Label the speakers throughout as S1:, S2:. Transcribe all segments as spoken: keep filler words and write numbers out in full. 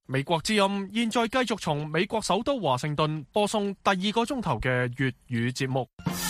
S1: 美國之音現在繼續從美國首都華盛頓播送第二個鐘頭嘅粵語節目。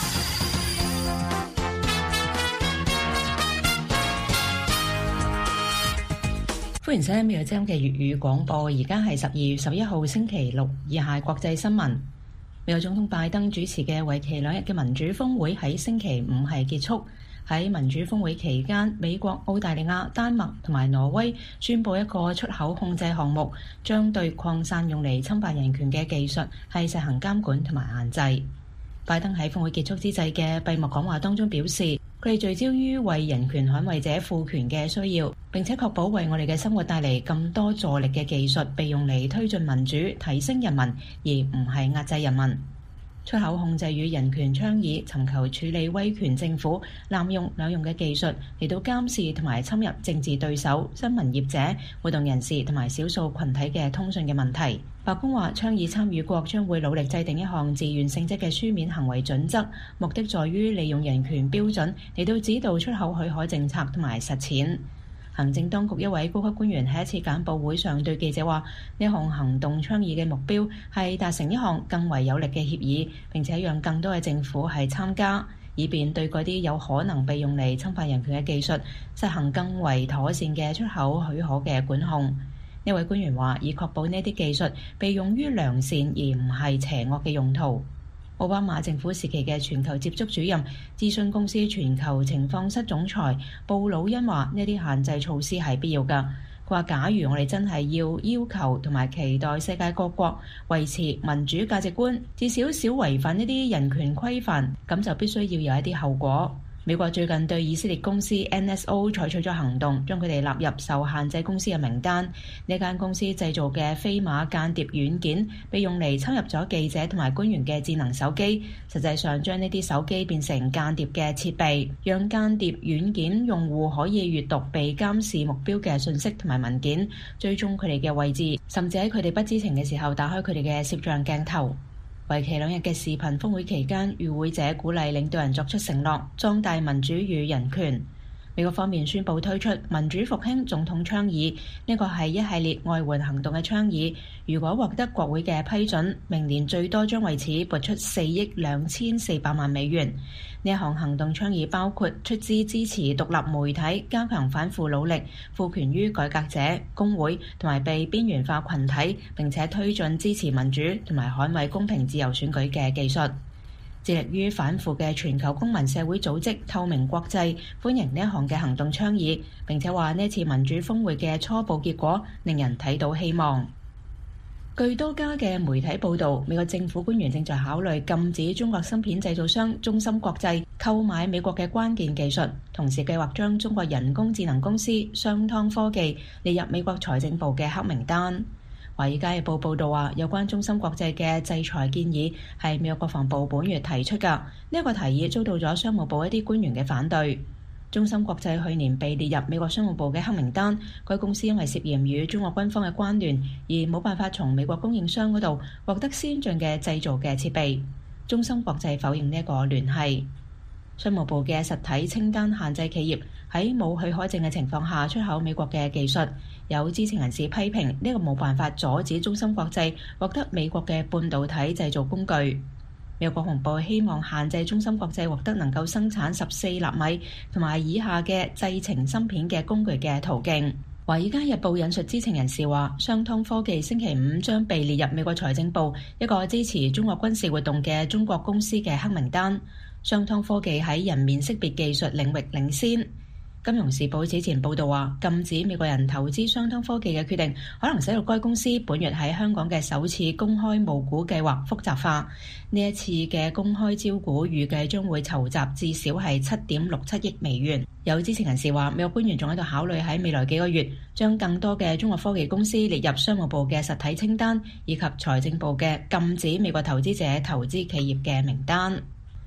S2: 歡迎收聽美國之音嘅粵語廣播，而家係十二月十一號星期六，以下國際新聞。美國總統拜登主持嘅為期兩日嘅民主峰會喺星期五係結束。喺民主峰會期間，美國、澳大利亞、丹麥同埋挪威宣布一個出口控制項目，將對擴散用嚟侵犯人權嘅技術係實行監管同埋限制。拜登喺峰會結束之際嘅閉幕講話當中表示，佢哋聚焦於為人權捍衛者賦權嘅需要，並且確保為我哋嘅生活帶嚟咁多助力嘅技術被用嚟推進民主、提升人民，而唔係壓制人民。出口控制與人權倡議尋求處理威權政府濫用兩用嘅技術嚟到監視同埋侵入政治對手、新聞業者、活動人士同埋少數群體嘅通訊嘅問題。白宮話，倡議參與國將會努力制定一項自願性質嘅書面行為準則，目的在於利用人權標準嚟到指導出口許可政策同埋實踐。行政當局一位高級官員喺一次簡報會上對記者話，呢項行動倡議嘅目標係達成一項更為有力嘅協議，並且讓更多嘅政府係參加，以便對嗰啲有可能被用嚟侵犯人權嘅技術實行更為妥善嘅出口許可嘅管控。呢位官員話，以確保呢啲技術被用於良善而唔係邪惡嘅用途。奧巴馬政府時期嘅全球接觸主任、諮詢公司全球情況室總裁布魯恩話，呢啲限制措施係必要㗎。佢話，假如我哋真係要要求同埋期待世界各國維持民主價值觀，至少少違反一啲人權規範，咁就必須要有一啲後果。美國最近對以色列公司 N S O 採取咗行動，將佢哋納入受限制公司嘅名單。呢間公司製造嘅飛馬間諜軟件被用嚟侵入咗記者同埋官員嘅智能手機，實際上將呢啲手機變成間諜嘅設備，讓間諜軟件用戶可以閱讀被監視目標嘅信息同埋文件，追蹤佢哋嘅位置，甚至喺佢哋不知情嘅時候打開佢哋嘅攝像鏡頭。為期兩日嘅視頻峰會期間，與會者鼓勵領導人作出承諾，壯大民主與人權。美國方面宣布推出民主復興總統倡議，呢個係一系列外援行動嘅倡議。如果獲得國會嘅批准，明年最多將為此撥出四億兩千四百萬美元。呢一項行動倡議包括出資支持獨立媒體，加強反腐努力，賦權於改革者、工會同埋被邊緣化群體，並且推進支持民主同埋捍衛公平自由選舉嘅技術。致力於反腐嘅全球公民社會組織透明國際歡迎呢一項嘅行動倡議，並且話呢次民主峰會嘅初步結果令人睇到希望。據多家嘅媒體報導，美國政府官員正在考慮禁止中國芯片製造商中芯國際購買美國嘅關鍵技術，同時計劃將中國人工智能公司商湯科技列入美國財政部嘅黑名單。華爾街日報報導話，有關中芯國際嘅制裁建議係美國國防部本月提出㗎，呢一個提議遭到咗商務部一啲官員嘅反對。中芯國際去年被列入美國商務部嘅黑名單，該公司因為涉嫌與中國軍方嘅關聯，而冇辦法從美國供應商嗰度獲得先進嘅製造嘅設備。中芯國際否認呢一個聯繫。商務部嘅實體清單限制企業喺冇許可證嘅情況下出口美國嘅技術。有知情人士批評呢個冇辦法阻止中芯國際獲得美國嘅半導體製造工具。美國國防部希望限制中芯國際獲得能夠生產十四納米同埋以下嘅製程芯片嘅工具嘅途徑。華爾街日報引述知情人士話，商湯科技星期五將被列入美國財政部一個支持中國軍事活動嘅中國公司嘅黑名單。商湯科技喺人面識別技術領域領先。金融時報此前報道話，禁止美國人投資商湯科技嘅決定可能使到該公司本月喺香港嘅首次公開募股計劃複雜化。呢一次嘅公開招股預計將會籌集至少係七點六七億美元。有知情人士話，美國官員仲喺度考慮喺未來幾個月將更多嘅中國科技公司列入商務部嘅實體清單，以及財政部嘅禁止美國投資者投資企業嘅名單。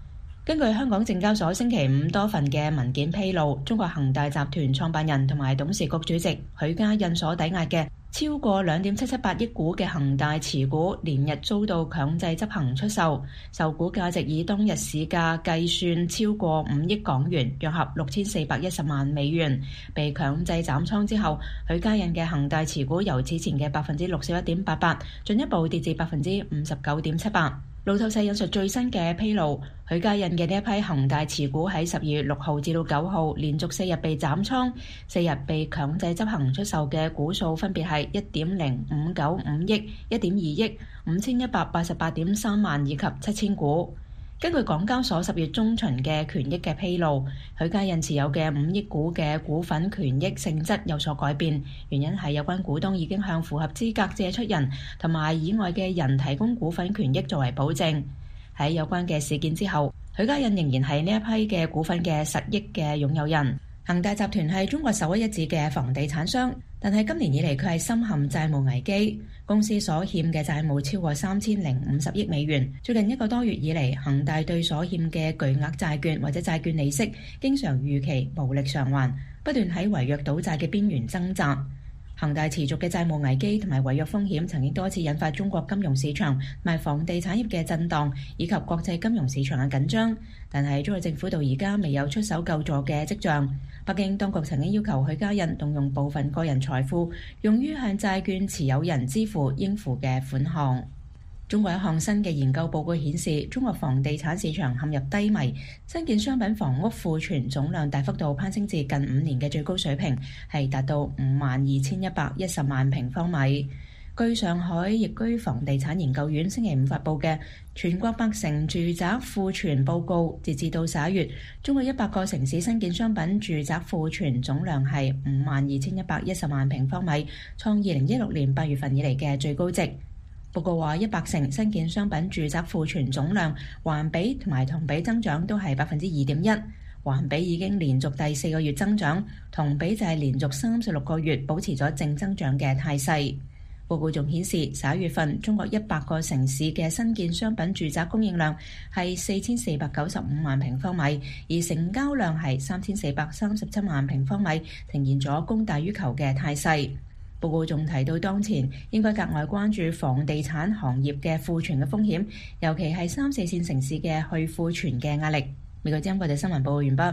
S2: 根據香港證交所星期五多份嘅文件披露，中國恒大集團創辦人同埋董事局主席許家印所抵押嘅超過兩點七七八億股嘅恒大持股，連日遭到強制執行出售，售股價值以當日市價計算超過五億港元，約合六千四百一十萬美元。被強制斬倉之後，許家印嘅恒大持股由此前嘅百分之六十一點八八，進一步跌至百分之五十九點七八。路透社引述最新嘅披露，許家印嘅呢一批恒大持股喺十二月六號至到九號連續四日被斬倉，四日被強制執行出售嘅股數分別係一點零五九五億、一點二億、五千一百八十八點三萬以及七千股。根據港交所十月中旬嘅權益嘅披露，許家印持有嘅五億股嘅股份權益性質有所改變，原因係有關股東已經向符合資格借出人同埋以外嘅人提供股份權益作為保證。喺有關嘅事件之後，許家印仍然係呢一批嘅股份嘅實益嘅擁有人。恒大集團係中國首屈一指嘅房地產商，但係今年以嚟佢係深陷債務危機，公司所欠嘅債務超過三千零五十億美元。最近一個多月以嚟，恒大對所欠嘅巨額債券或者債券利息，經常逾期無力償還，不斷喺違約倒債嘅邊緣掙扎。恒大持續嘅債務危機同埋違約風險曾經多次引發中國金融市場同埋房地產業嘅震盪，以及國際金融市場嘅緊張。但係中國政府到而家未有出手救助嘅跡象。北京當局曾經要求許家印動用部分個人財富，用於向債券持有人支付應付嘅款項。中國一項新嘅研究報告顯示，中國房地產市場陷入低迷，新建商品房屋庫存總量大幅度攀升至近五年嘅最高水平，係達到五萬二千一百一十萬平方米。據上海易居房地產研究院星期五發布嘅全國百城住宅庫存報告，截至到十一月，中國一百個城市新建商品住宅庫存總量係五萬二千一百一十萬平方米，創二零一六年八月份以嚟嘅最高值。報告話，一百城新建商品住宅庫存總量環比同埋同比增長都係百分之二點一，環比已經連續第四個月增長，同比就係連續三十六個月保持咗正增長嘅態勢。報告仲顯示，十一月份中國一百個城市嘅新建商品住宅供應量係四千四百九十五萬平方米，而成交量係三千四百三十七萬平方米，呈現咗供大於求嘅態勢。報告仲提到，當前應該格外關注房地產行業嘅庫存嘅風險，尤其係三四線城市嘅去庫存嘅壓力。美國之音國際新聞報告完畢。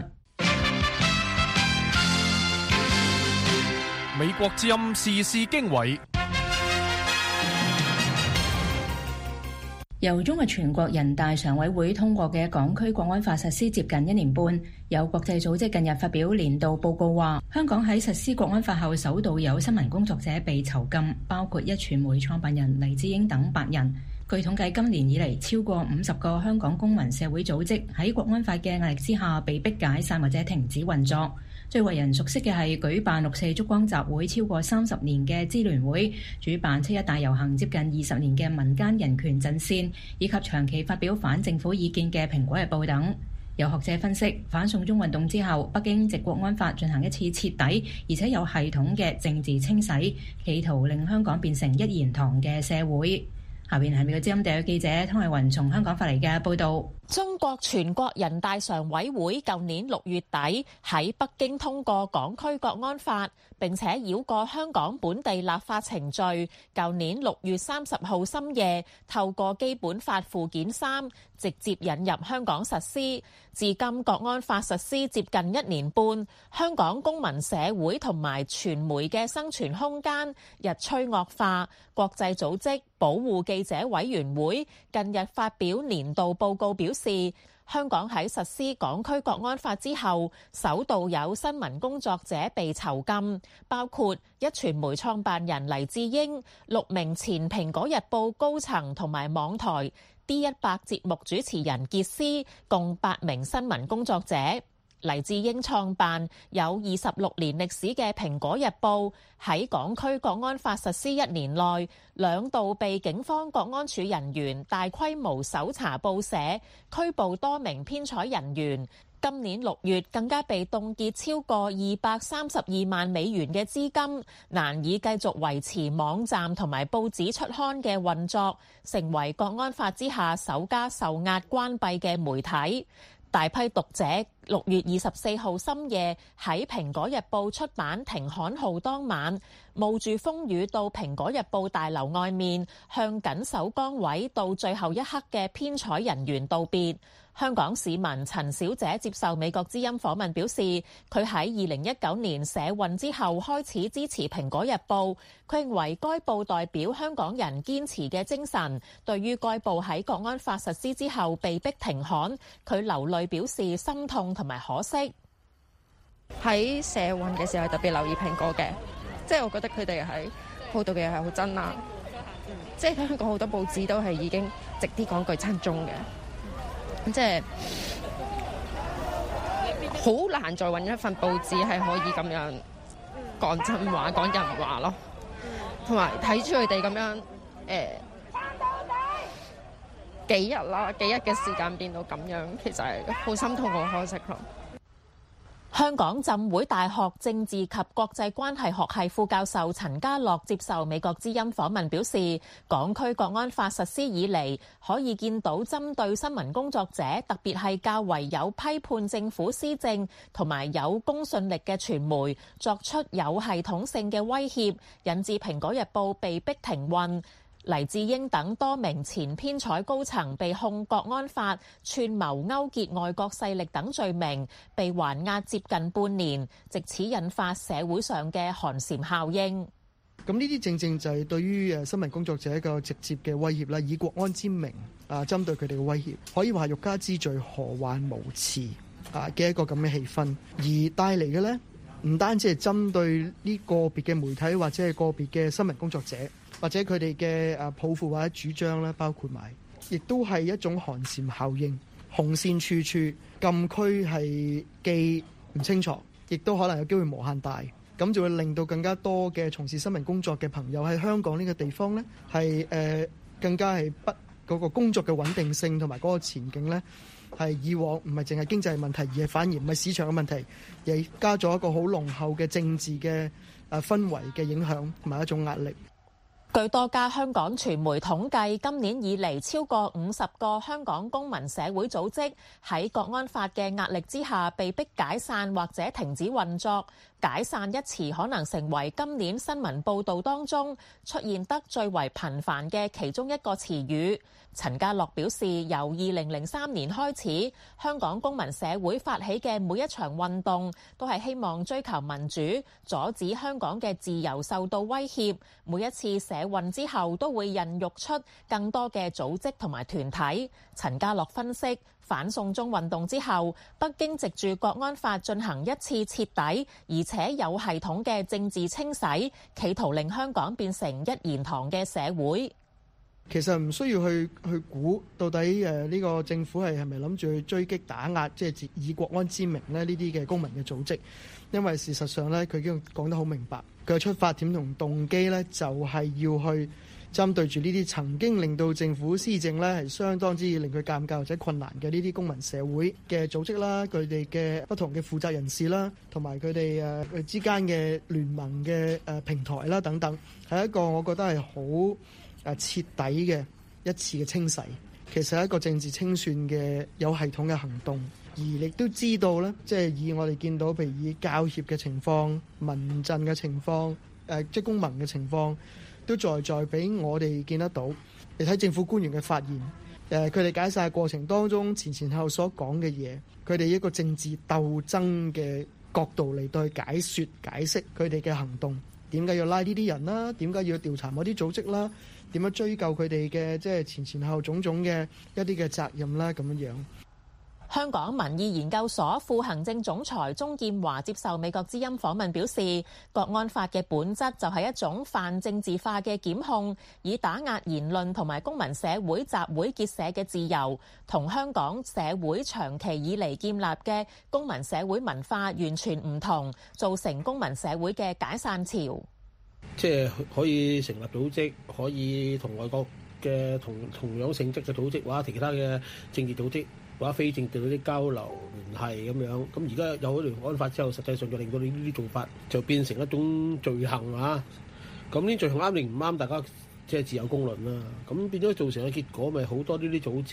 S1: 美國之音時事經緯。
S2: 由中國全國人大常委會通過嘅港區國安法實施接近一年半，有國際組織近日發表年度報告話，香港喺實施國安法後首度有新聞工作者被囚禁，包括一傳媒創辦人黎智英等八人。據統計，今年以嚟超過五十個香港公民社會組織喺國安法嘅壓力之下被迫解散或者停止運作。最為人熟悉嘅係舉辦六四燭光集會超過三十年嘅支聯會，主辦七一大遊行接近二十年嘅民間人權陣線，以及長期發表反政府意見嘅蘋果日報等。有學者分析，反送中運動之後，北京藉國安法進行一次徹底而且有系統嘅政治清洗，企圖令香港變成一言堂嘅社會。下邊係美國之音特約記者湯慧雲從香港發嚟嘅報導。
S3: 中國全國人大常委會舊年六月底喺北京通過港區國安法，並且繞過香港本地立法程序，舊年六月三十號深夜透過基本法附件三直接引入香港實施。至今國安法實施接近一年半，香港公民社會同埋傳媒嘅生存空間日趨惡化。國際組織保護記者委員會近日發表年度報告，表示香港喺實施港區國安法之後，首度有新聞工作者被囚禁，包括一傳媒創辦人黎智英、六名前蘋果日報高層同埋網台 D 一百節目主持人傑斯，共八名新聞工作者。黎智英創辦有二十六年歷史嘅蘋果日報，喺港區國安法實施一年內，兩度被警方國安處人員大規模搜查報社，拘捕多名編採人員。今年六月更加被凍結超過二百三十二萬美元嘅資金，難以繼續維持網站同埋報紙出刊嘅運作，成為國安法之下首家受壓關閉嘅媒體。 大批讀者六月二十四號深夜喺《蘋果日報》出版停刊號當晚，冒住風雨到《蘋果日報》大樓外面，向緊守崗位到最後一刻嘅編採人員道別。香港市民陳小姐接受美國之音訪問表示，佢喺二零一九年社運之後開始支持《蘋果日報》，佢認為該報代表香港人堅持嘅精神。對於該報喺國安法實施之後被逼停刊，佢流淚表示心痛同埋可惜。
S4: 喺社運嘅時候特別留意蘋果嘅，即係我覺得佢哋喺報道嘅嘢係好真啦，即係香港好多報紙都係已經直啲講句親中嘅。即係好難再揾一份報紙係可以咁樣講真話、講人話咯，同埋睇住佢哋咁樣誒、呃、幾日啦，幾日嘅時間變到咁樣，其實係好心痛、好可惜咯。
S3: 香港浸會大學政治及國際關係學系副教授陳家樂接受美國之音訪問表示，港區國安法實施以嚟，可以見到針對新聞工作者，特別係較為有批判政府施政同埋有公信力嘅傳媒，作出有系統性嘅威脅，引致《蘋果日報》被逼停運。黎智英等多名前編採高層被控國安法串謀勾結外國勢力等罪名，被還押接近半年，藉此引發社會上嘅寒蟬效應。
S5: 咁呢啲正正就係對於誒新聞工作者一個直接嘅威脅啦，以國安之名啊，針對佢哋嘅威脅，可以話欲加之罪，何患無辭啊嘅一個咁嘅氣氛，而帶嚟嘅呢，唔單止係針對呢個別嘅媒體或者係個別嘅新聞工作者。或者佢哋嘅誒抱負或者主張咧，包括埋，亦都係一種寒蟬效應，紅線處處，禁區係既唔清楚，亦都可能有機會無限大，咁就會令到更加多嘅從事新聞工作嘅朋友喺香港呢個地方呢，係誒、呃、更加係不嗰、嗰個工作嘅穩定性同埋嗰個前景呢，係以往唔係淨係經濟問題，而係反而唔係市場嘅問題，而係加咗一個好濃厚嘅政治嘅誒氛圍嘅影響同埋一種壓力。
S3: 據多家香港傳媒統計，今年以嚟超過五十個香港公民社會組織喺國安法嘅壓力之下被逼解散或者停止運作。解散一詞可能成為今年新聞報導當中出現得最為頻繁嘅其中一個詞語。陳家樂表示，由二零零三年開始，香港公民社會發起嘅每一場運動都係希望追求民主，阻止香港嘅自由受到威脅。每一次社運之後都會孕育出更多嘅組織同埋團體。陳家樂分析，反送中運動之後，北京藉住國安法進行一次徹底而且有系統嘅政治清洗，企圖令香港變成一言堂嘅社會。
S5: 其實唔需要去去估到底誒呢個政府係係咪諗住去追擊打壓，即係以國安之名咧呢啲嘅公民嘅組織，因為事實上咧佢已經講得好明白，佢嘅出發點同動機咧就係要去針對住呢啲曾經令到政府施政咧係相當之令佢尷尬或者困難嘅呢啲公民社會嘅組織啦，佢哋嘅不同嘅負責人士啦，同埋佢哋誒佢之間嘅聯盟嘅誒平台啦等等，係一個我覺得係好誒徹底嘅一次嘅清洗，其實係一個政治清算嘅有系統嘅行動，而亦都知道咧，即係以我哋見到，譬如以教協嘅情況、民陣嘅情況、誒即係公民嘅情況，都在在俾我哋見得到。你睇政府官員嘅發言，誒佢哋解散過程當中前前後後所講嘅嘢，佢哋一個政治鬥爭嘅角度嚟到去解説解釋佢哋嘅行動，點解要拉呢啲人啦？點解要調查某啲組織啦？點樣追究佢哋嘅即係前前後種種嘅一啲嘅責任啦？咁樣樣。
S3: 香港民意研究所副行政總裁鍾劍華接受美國之音訪問表示，國安法嘅本質就係一種泛政治化嘅檢控，以打壓言論同埋公民社會集會結社嘅自由，同香港社會長期以嚟建立嘅公民社會文化完全唔同，造成公民社會嘅解散潮。
S6: 即係可以成立組織，可以同外國嘅同同樣性質嘅組織，或者其他嘅政治組織或者非政治組織交流聯繫咁樣。咁而家有咗國安法之後，實際上就令到你呢啲做法就變成一種罪行啊！咁呢罪行啱定唔啱，大家即係自有公論啦。咁變咗造成嘅結果，咪好多呢啲組織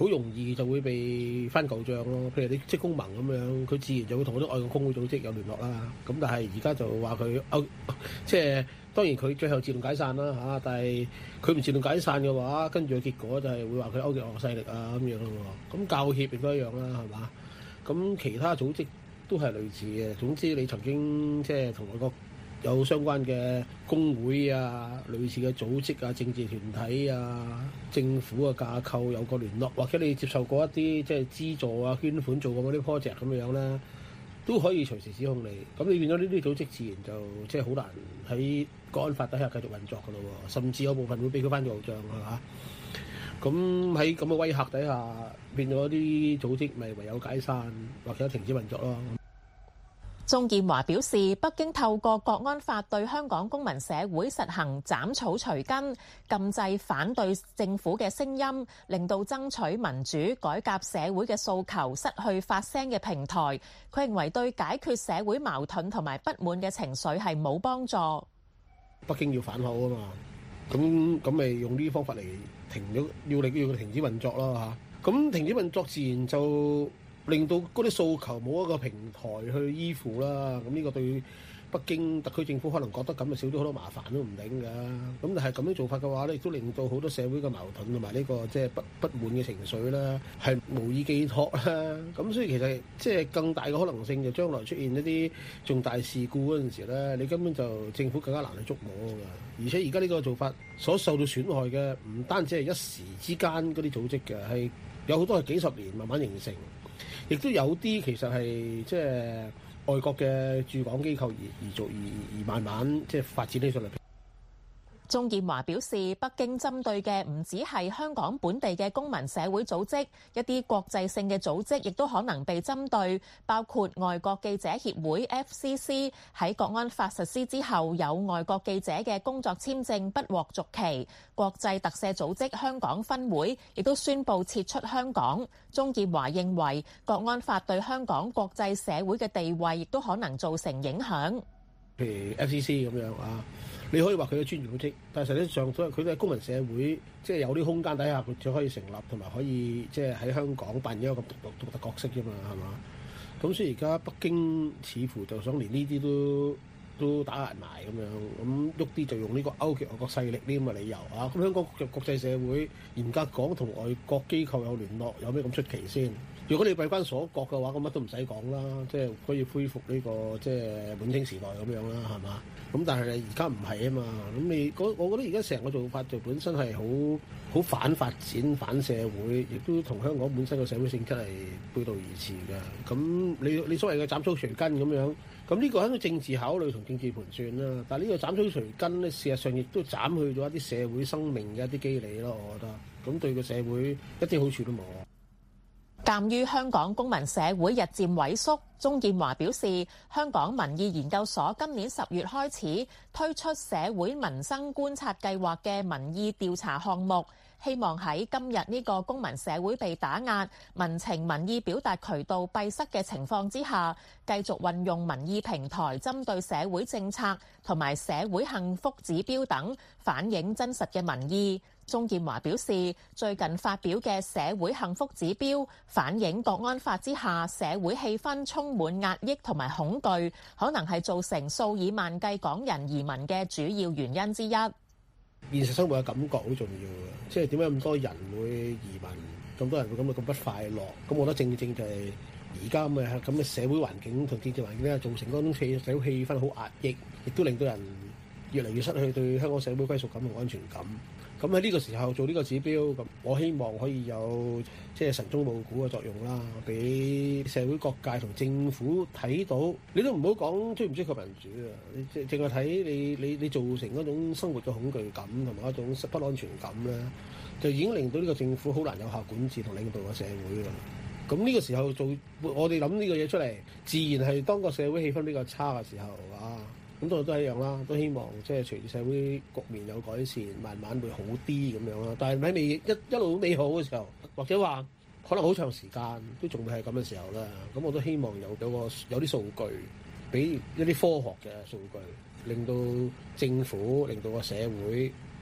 S6: 好容易就會被翻舊帳咯。譬如你職工盟咁樣，佢自然就會同嗰啲愛國工會組織有聯絡啦。咁但係而家就話佢勾，即係當然佢最後自動解散啦嚇。但係佢唔自動解散嘅話，跟住嘅結果就係會話佢勾結外國勢力啊咁樣咯。咁教協亦都一樣啦，係嘛？咁其他組織都係類似嘅。總之你曾經即係同外國有相關嘅工會啊、類似嘅組織啊、政治團體啊、政府嘅架構有個聯絡，或者你接受過一啲即係資助啊、捐款做過嗰啲 project 咁樣咧，都可以隨時指控你。咁你變咗呢啲組織，自然就即係好難喺國安法底下繼續運作噶咯喎，甚至有部分會俾佢翻舊帳係嘛？咁喺咁嘅威嚇底下，變咗啲組織咪唯有解散或者停止運作咯。
S3: 鍾建華表示，北京透過國安法對香港公民社會實行斬草除根，禁制反對政府嘅聲音，令到爭取民主改革社會嘅訴求失去發聲嘅平台。佢認為對解決社會矛盾同埋不滿嘅情緒係冇幫助。
S6: 北京要反口啊嘛，咁咁咪用呢啲方法嚟停咗，要你要佢停止運作咯嚇。咁停止運作自然就令到嗰啲訴求冇一個平台去依附啦，咁呢個對北京特區政府可能覺得咁就少咗好多麻煩都唔定㗎。咁但係咁樣做法嘅話咧，亦都令到好多社會嘅矛盾同埋呢個即係不不滿嘅情緒啦，係無以寄託啦。咁所以其實即係更大嘅可能性就將來出現一啲重大事故嗰陣時咧，你根本就政府更加難去捉摸㗎。而且而家呢個做法所受到損害嘅唔單止係一時之間嗰啲組織嘅，係有好多係幾十年慢慢形成。亦都有啲其實係即係外國嘅駐港機構而而做而而慢慢即係發展起上嚟。
S3: 鍾建華表示，北京針對嘅唔止係香港本地嘅公民社會組織，一啲國際性嘅組織亦都可能被針對，包括外國記者協會 F C C 喺國安法實施之後，有外國記者嘅工作簽證不獲續期，國際特赦組織香港分會亦都宣布撤出香港。鍾建華認為，國安法對香港國際社會嘅地位亦都可能造成影響。
S6: 譬如 F C C 咁樣啊。你可以話佢嘅專業組織，但係實際上都係佢哋係公民社會，即係有啲空間底下佢就可以成立，同埋可以即係喺香港扮演一個獨獨特角色啫嘛，係嘛？咁所以而家北京似乎就想連呢啲都都打壓埋咁樣，咁喐啲就用呢個勾結外國勢力呢咁嘅理由啊！咁香港嘅國際社會嚴格講同外國機構有聯絡，有咩咁出奇先？如果你閉關鎖國嘅話，咁乜都唔使講啦，即係可以恢復呢個即係滿清時代咁樣啦，係嘛？咁但係而家唔係啊嘛，咁你我覺得而家成個做法就本身係好好反發展、反社會，亦都同香港本身嘅社會性質係背道而馳嘅。咁你你所謂嘅斬草除根咁樣，咁呢個係一個政治考慮同政治盤算啦。但係呢個斬草除根咧，事實上亦都斬去咗一啲社會生命嘅一啲機理咯。我覺得咁對個社會一啲好處都冇。
S3: 鑑於香港公民社會日漸萎縮，鍾建華表示，香港民意研究所今年十月開始推出社會民生觀察計劃嘅民意調查項目，希望喺今日呢個公民社會被打壓、民情民意表達渠道閉塞嘅情況之下，繼續運用民意平台針對社會政策同埋社會幸福指標等，反映真實嘅民意。鍾建華表示，最近發表嘅社會幸福指標反映國安法之下社會氣氛充滿壓抑同埋恐懼，可能係造成數以萬計港人移民嘅主要原因之一。
S6: 現實生活嘅感覺好重要嘅，即係點解咁多人會移民，咁多人會感到咁不快樂？咁我覺得正正就係而家咁嘅咁嘅社會環境同政治環境咧，造成嗰種氣社會氣氛好壓抑，亦都令到人越嚟越失去對香港社會歸屬感同安全感。咁喺呢個時候做呢個指標，咁我希望可以有即係神忠報股嘅作用啦，俾社會各界同政府睇到。你都唔好講追唔追求民主啊，你淨淨係睇你你你造成嗰種生活嘅恐懼感同埋一種不安全感咧，就已經令到呢個政府好難有效管治同領導個社會啦。咁呢個時候做我哋諗呢個嘢出嚟，自然係當個社會氣氛比較差嘅時候啊。咁都都係一樣啦，都希望即係隨住社會局面有改善，慢慢會好啲咁樣啦。但係喺未一一路都美好嘅時候，或者話可能好長時間都仲會係咁嘅時候啦。咁我都希望有有個有啲數據，俾一啲科學嘅數據，令到政府、令到個社會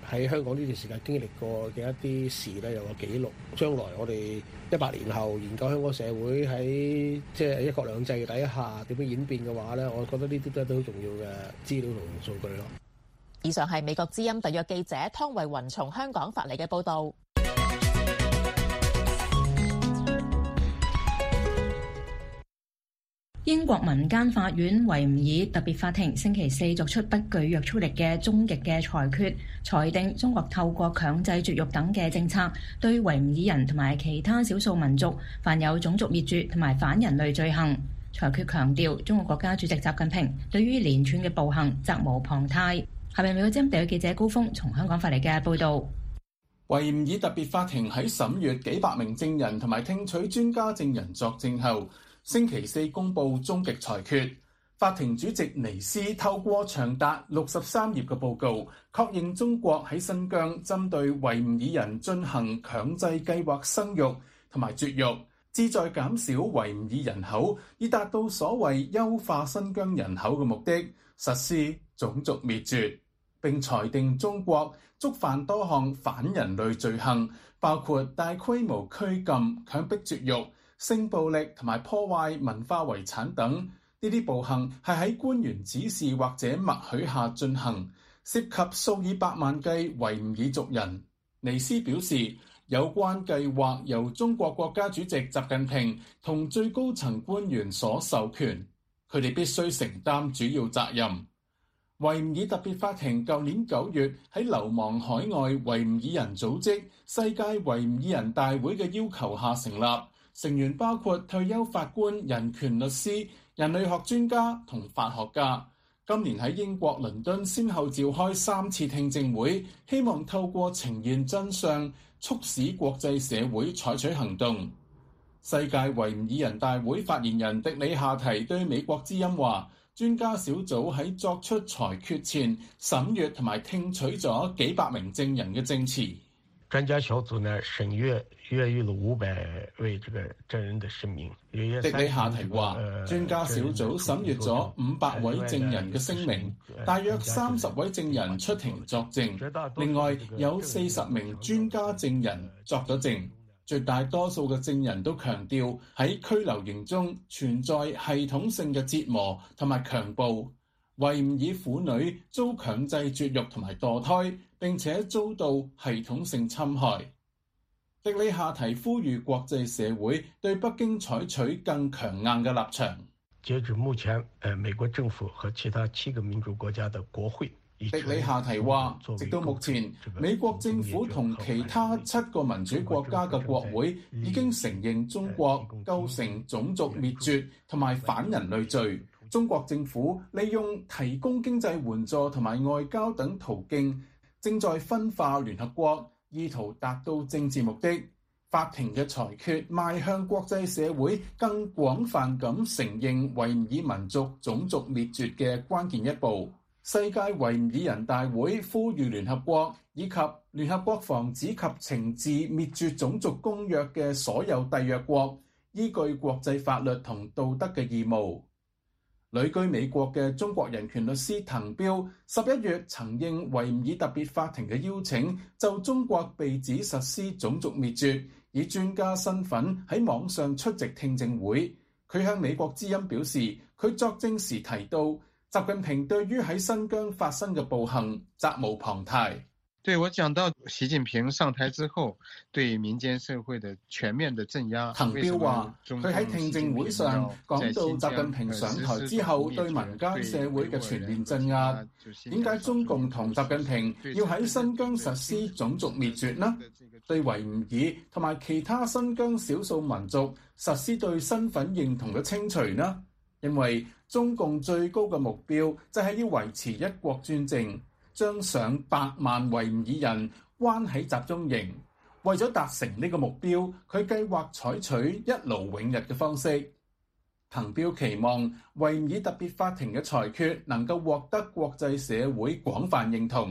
S6: 喺香港呢段時間經歷過嘅一啲事咧，有個記錄。將來我哋一百年後研究香港社會喺即係一國兩制底下點樣演變嘅話咧，我覺得呢啲都係好重要嘅資料同數據咯。
S3: 以上係美國之音特約記者湯慧雲從香港發嚟嘅報導。
S2: 英國民間法院維吾爾特別法庭星期四作出不具約束力嘅終極嘅裁決，裁定中國透過強制絕育等嘅政策，對維吾爾人同埋其他少數民族犯有種族滅絕同埋反人類罪行。裁決強調，中國國家主席習近平對於連串嘅暴行責無旁貸。下面美國之音特約記者高峰從香港發嚟嘅報導。
S7: 維吾爾特別法庭喺審閱幾百名證人同埋聽取專家證人作證後，星期四公布終極裁決。法庭主席尼斯透過長達六十三頁嘅報告，確認中國喺新疆針對維吾爾人進行強制計劃生育同埋絕育，旨在減少維吾爾人口，以達到所謂優化新疆人口嘅目的，實施種族滅絕。並裁定中國觸犯多項反人類罪行，包括大規模拘禁、強迫絕育、性暴力同埋破壞文化遺產等。呢啲暴行係喺官員指示或者默許下進行，涉及數以百萬計維吾爾族人。尼斯表示，有關計劃由中國國家主席習近平同最高層官員所授權，佢哋必須承擔主要責任。維吾爾特別法庭舊年九月喺流亡海外維吾爾人組織世界維吾爾人大會嘅要求下成立，成員包括退休法官、人權律師、人類學專家同法學家。今年喺英國倫敦先後召開三次聽證會，希望透過呈現真相，促使國際社會採取行動。世界維吾爾人大會發言人迪里夏提對美國之音話，專家小組喺作出裁決前審閱同埋聽取咗幾百名證人嘅證詞。
S8: 專家小組呢審閱閱閱了五百位這個證人的聲明。
S7: 迪里夏提話，專家小組審閱咗五百位證人嘅聲明，大約三十位證人出庭作證，另外有四十名專家證人作咗證。絕大多數嘅證人都強調喺拘留營中存在系統性嘅折磨同埋強暴，維吾爾婦女遭強制絕育同埋墮胎，並且遭到系統性侵害。迪里夏提呼籲國際社會對北京採取更強硬嘅立場。
S8: 截至目前，誒，美國政府和其他七個民主國家的國會。
S7: 迪里夏提話，直到目前，美國政府同其他七個民主國家嘅國會已經承認中國構成種族滅絕同埋反人類罪。中國政府利用提供經濟援助同埋外交等途徑，正在分化聯合國，意圖達到政治目的。法庭嘅裁決邁向國際社會更廣泛咁承認維吾爾民族種族滅絕嘅關鍵一步。世界維吾爾人大會呼籲聯合國以及聯合國防止及懲治滅絕種族公約嘅所有締約國，依據國際法律同道德嘅義務。旅居美國嘅中國人權律師滕彪十一月曾應維吾爾特別法庭嘅邀請，就中國被指實施種族滅絕，以專家身份喺網上出席聽證會。佢向美國之音表示，佢作證時提到，習近平對於喺新疆發生嘅暴行責無旁貸。
S9: 對，我講到習近平上台之後對民間社會的全面的鎮壓。
S7: 滕彪話，佢喺聽證會上講到習近平上台之後對民間社會嘅全面鎮壓，點解中共同習近平要喺新疆實施種族滅絕呢？對維吾爾同埋其他新疆少數民族實施對身份認同嘅清除呢？因為中共最高嘅目標就係要維持一國專政，將上百萬維吾爾人關喺集中營。為咗達成呢個目標，佢計劃採取一勞永逸嘅方式。滕彪期望維吾爾特別法庭嘅裁決能夠獲得國際社會廣泛認同。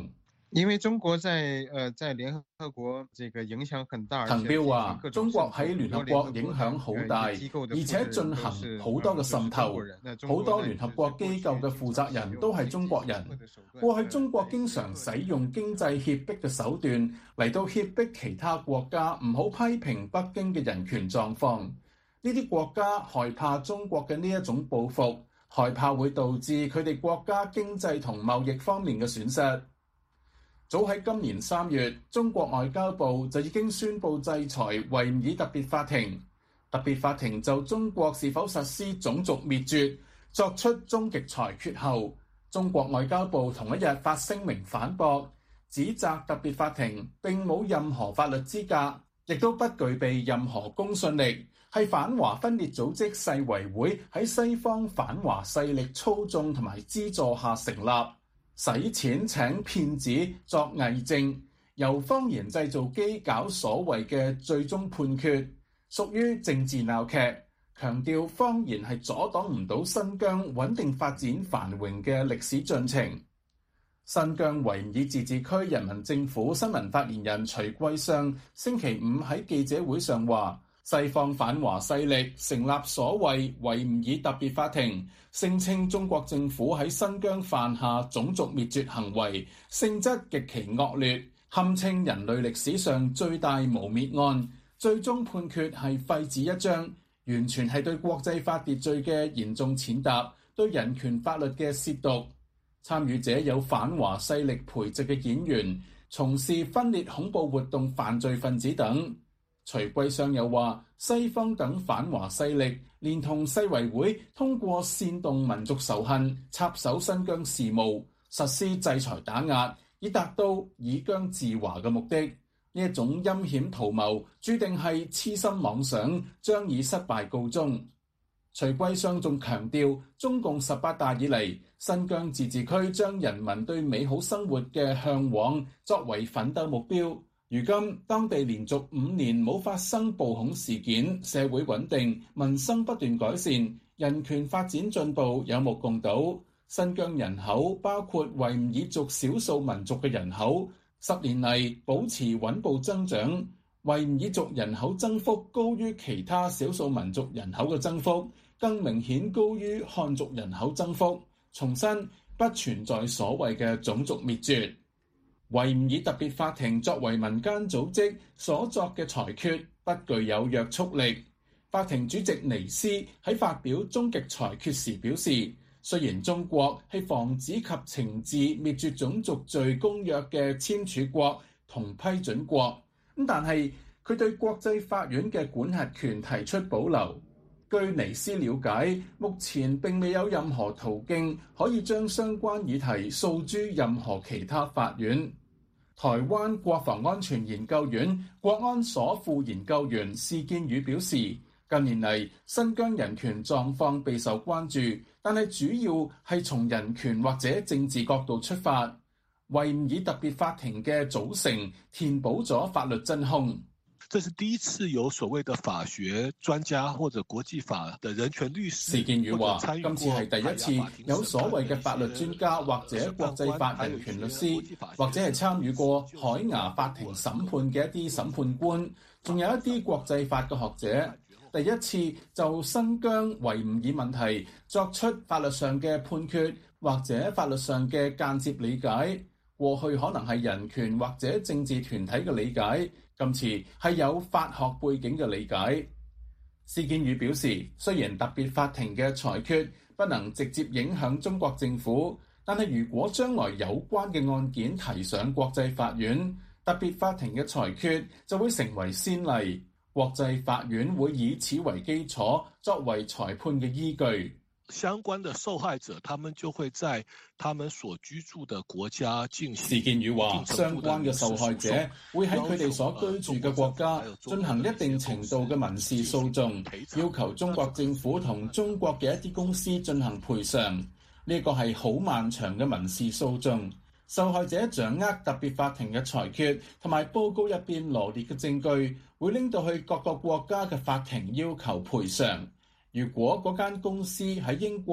S9: 因為中國在呃在聯合國這個影響很大。
S7: 滕彪話：中國喺聯合國影響好大，而且進行好多嘅滲透，好多聯合國機構嘅負責人都係中國人。過去中國經常使用經濟脅迫嘅手段嚟到脅迫其他國家唔好批評北京嘅人權狀況。呢啲國家害怕中國嘅呢一種報復，害怕會導致佢哋國家經濟同貿易方面嘅損失。早喺今年三月，中國外交部就已經宣布制裁維吾爾特別法庭。特別法庭就中國是否實施種族滅絕作出終極裁決後，中國外交部同一日發聲明反駁，指責特別法庭並冇任何法律資格，亦都不具備任何公信力，係反華分裂組織世維會喺西方反華勢力操縱同埋資助下成立，洗錢請騙子作偽證，由謊言製造機搞所謂嘅最終判決，屬於政治鬧劇，強調謊言係阻擋唔到新疆穩定發展繁榮嘅歷史進程。新疆維吾爾自治區人民政府新聞發言人徐桂湘星期五喺記者會上話，西方反華勢力成立所謂維吾爾特別法庭，聲稱中國政府喺新疆犯下種族滅絕行為，性質極其惡劣，堪稱人類歷史上最大誣衊案。最終判決係廢紙一張，完全係對國際法秩序嘅嚴重踐踏，對人權法律嘅褻瀆。參與者有反華勢力培植嘅演員，從事分裂恐怖活動犯罪分子等。徐桂湘又話，西方等反華勢力連同世維會通過煽動民族仇恨、插手新疆事務、實施制裁打壓，以達到以疆治華嘅目的。呢一種陰險圖謀，注定係痴心妄想，將以失敗告終。徐桂湘仲強調，中共十八大以嚟，新疆自治區將人民對美好生活嘅嚮往作為奮鬥目標。如今當地連續五年冇發生暴恐事件，社會穩定，民生不斷改善，人權發展進步有目共睹。新疆人口包括維吾爾族少數民族嘅人口，十年嚟保持穩步增長，維吾爾族人口增幅高於其他少數民族人口嘅增幅，更明顯高於漢族人口增幅。重申不存在所謂嘅種族滅絕。維吾爾特別法庭作為民間組織所作嘅裁決不具有約束力。法庭主席尼斯喺發表終極裁決時表示，雖然中國係防止及懲治滅絕種族罪公約嘅簽署國同批准國，咁但係佢對國際法院嘅管轄權提出保留。據尼斯了解，目前並未有任何途徑可以將相關議題訴諸任何其他法院。台灣國防安全研究院國安所副研究員施建宇表示，近年嚟新疆人權狀況備受關注，但係主要係從人權或者政治角度出發。維吾爾特別法庭嘅組成填補咗法律真空。
S10: 這是第一次有所謂的法學專家或者國際法的人權律師。
S7: 施建宇話：今次係第一次有所謂嘅法律專家或者國際法人權律師，或者係參與過海牙法庭審判嘅一啲審判官，仲有一啲國際法嘅學者，第一次就新疆維吾爾問題作出法律上嘅判決，或者法律上嘅間接理解。過去可能係人權或者政治團體嘅理解，今次係有法學背景嘅理解。施建宇表示，雖然特別法庭嘅裁決不能直接影響中國政府，但係如果將來有關嘅案件提上國際法院，特別法庭嘅裁決就會成為先例，國際法院會以此為基礎作為裁判嘅依據。
S10: 相關的受害者，他們就會在他們所居住的國家進行。
S7: 施建宇話，相關嘅受害者會喺佢哋所居住嘅國家進行一定程度嘅民事訴訟，要求中國政府同中國嘅一啲公司進行賠償。呢個係好漫長嘅民事訴訟。受害者掌握特別法庭嘅裁決同埋報告入邊羅列嘅證據，會拎到去各個國家嘅法庭要求賠償。如果嗰間公司喺英國、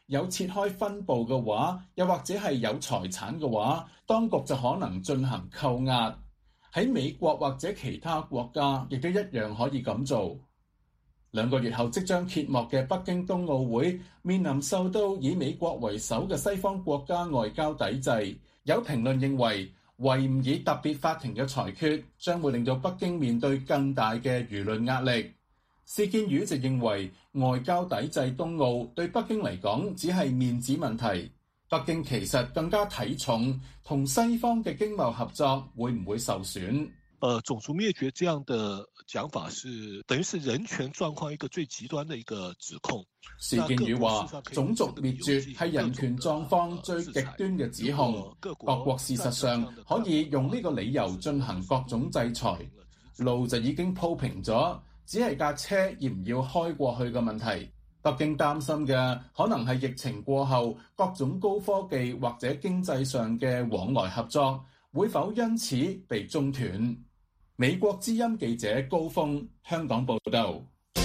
S7: 有切開分部嘅話，又或者係有財產嘅話，當局就可能進行扣押。喺美國或者其他國家，亦都一樣可以咁做。兩個月後即將揭幕嘅北京冬奧會，面臨受到以美國為首嘅西方國家外交抵制。有評論認為，維吾爾特別法庭嘅裁決將會令到北京面對更大嘅輿論壓力。施建宇就認為，外交抵制冬奧對北京嚟講只係面子問題。北京其實更加睇重同西方嘅經貿合作會唔會受損。
S10: 呃，種族滅絕這樣的講法是等於是人權狀況一個最極端的一個指控。
S7: 施建宇話，種族滅絕係人權狀況最極端嘅指控。各國事實上可以用呢個理由進行各種制裁。路就已經鋪平咗，只係架車要唔要開過去嘅問題。北京擔心嘅可能係疫情過後各種高科技或者經濟上嘅往來合作會否因此被中斷。美國之音記者高峰香港報道。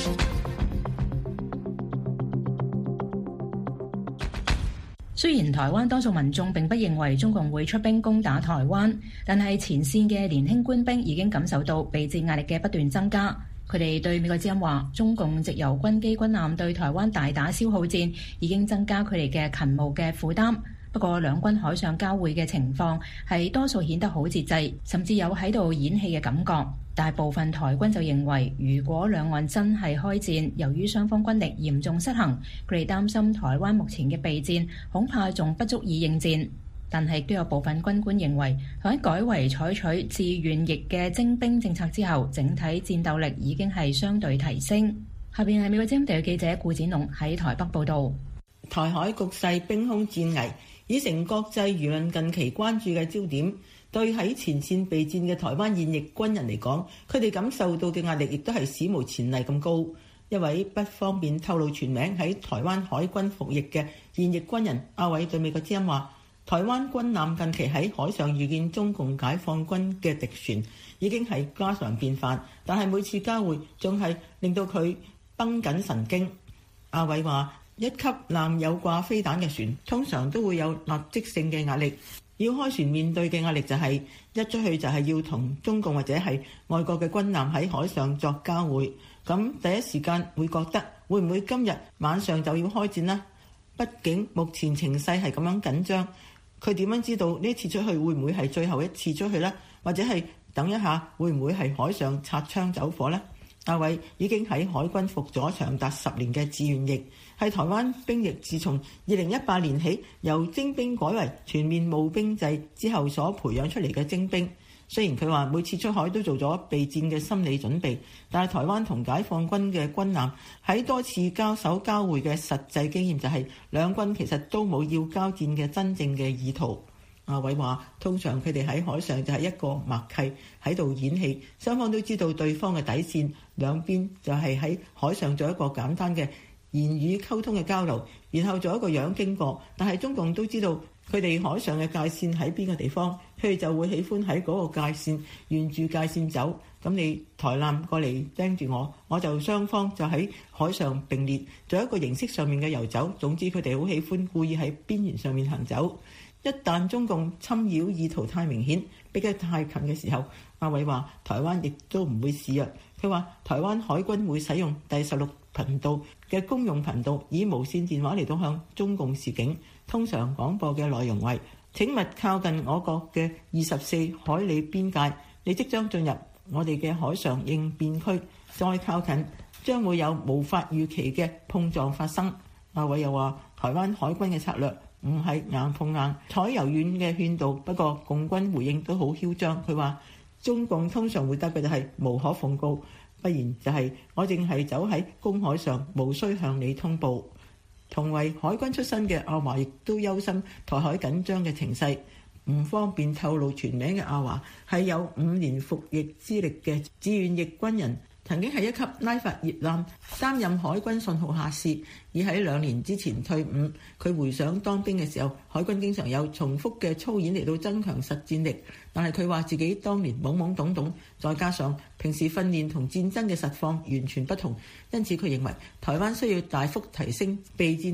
S2: 雖然台灣多數民眾並不認為中共會出兵攻打台灣，但係前線嘅年輕官兵已經感受到備戰壓力嘅不斷增加。佢哋對美國之音話，中共藉由軍機軍艦對台灣大打消耗戰，已經增加佢哋嘅勤務嘅負擔。不過兩軍海上交匯嘅情況係多數顯得好節制，甚至有喺度演戲嘅感覺。大部分台軍就認為，如果兩岸真係開戰，由於雙方軍力嚴重失衡，佢哋擔心台灣目前嘅備戰恐怕仲不足以應戰。但係都有部分軍官認為，喺改為採取自願役嘅徵兵政策之後，整體戰鬥力已經係相對提升。下邊係美國之音地記者顧展龍喺台北報導。
S11: 台海局勢兵凶戰危，已成國際輿論近期關注嘅焦點。對喺前線備戰嘅台灣現役軍人嚟講，佢哋感受到嘅壓力亦都係史無前例咁高。一位不方便透露全名喺台灣海軍服役嘅現役軍人阿偉對美國之音話，台灣軍艦近期喺海上遇見中共解放軍嘅敵船，已經係家常便飯，但係每次交會仲係令到佢繃緊神經。阿偉話，一級艦有掛飛彈嘅船，通常都會有立即性嘅壓力。要開船面對嘅壓力就係、是、一出去就係要同中共或者係外國嘅軍艦喺海上作交會，咁第一時間會覺得會唔會今日晚上就要開戰呢？畢竟目前情勢係咁樣緊張，佢點樣知道呢次出去會唔會係最後一次出去呢？或者係等一下會唔會係海上擦槍走火呢？阿偉已經喺海軍服咗長達十年嘅志願役，係台灣兵役自從二零一八年起由徵兵改為全面募兵制之後所培養出嚟嘅精兵。雖然佢話每次出海都做咗備戰嘅心理準備，但係台灣同解放軍嘅軍艦喺多次交手交會嘅實際經驗就係、是、兩軍其實都冇要交戰嘅真正嘅意圖。阿偉話，通常佢哋喺海上就係一個默契喺度演戲，雙方都知道對方嘅底線，兩邊就係喺海上做一個簡單嘅言語溝通嘅交流，然後做一個樣經過。但係中共都知道佢哋海上嘅界線喺邊個地方，佢哋就會喜歡喺嗰個界線沿住界線走。咁你台艦過嚟盯住我，我就雙方就喺海上並列，做一個形式上面嘅遊走。總之佢哋好喜歡故意喺邊緣上面行走。一旦中共侵擾意圖太明顯，逼得太近嘅時候，阿偉話台灣亦都唔會示弱。佢話台灣海軍會使用第十六頻道嘅公用頻道，以無線電話嚟到向中共示警。通常廣播嘅內容為：請勿靠近我國嘅二十四海里邊界，你即將進入我哋嘅海上應變區，再靠近將會有無法預期嘅碰撞發生。阿偉又話台灣海軍嘅策略唔係硬碰硬，採柔軟嘅勸導。不過共軍回應都好囂張，佢話中共通常回答嘅就係無可奉告，不然就係我淨係走喺公海上，無需向你通報。同為海軍出身嘅阿華亦都憂心台海緊張嘅情勢，唔方便透露全名嘅阿華係有五年服役資歷嘅志願役軍人。曾經係一級拉法葉艦擔任海軍信號下士，已喺兩年之前退伍。佢回想當兵嘅時候，海軍經常有重複嘅操演嚟到增強實戰力，但係佢話自己當年懵懵懂懂，再加上平時訓練同戰爭嘅實況完全不同，因此佢認為台灣需要大幅提升備戰力。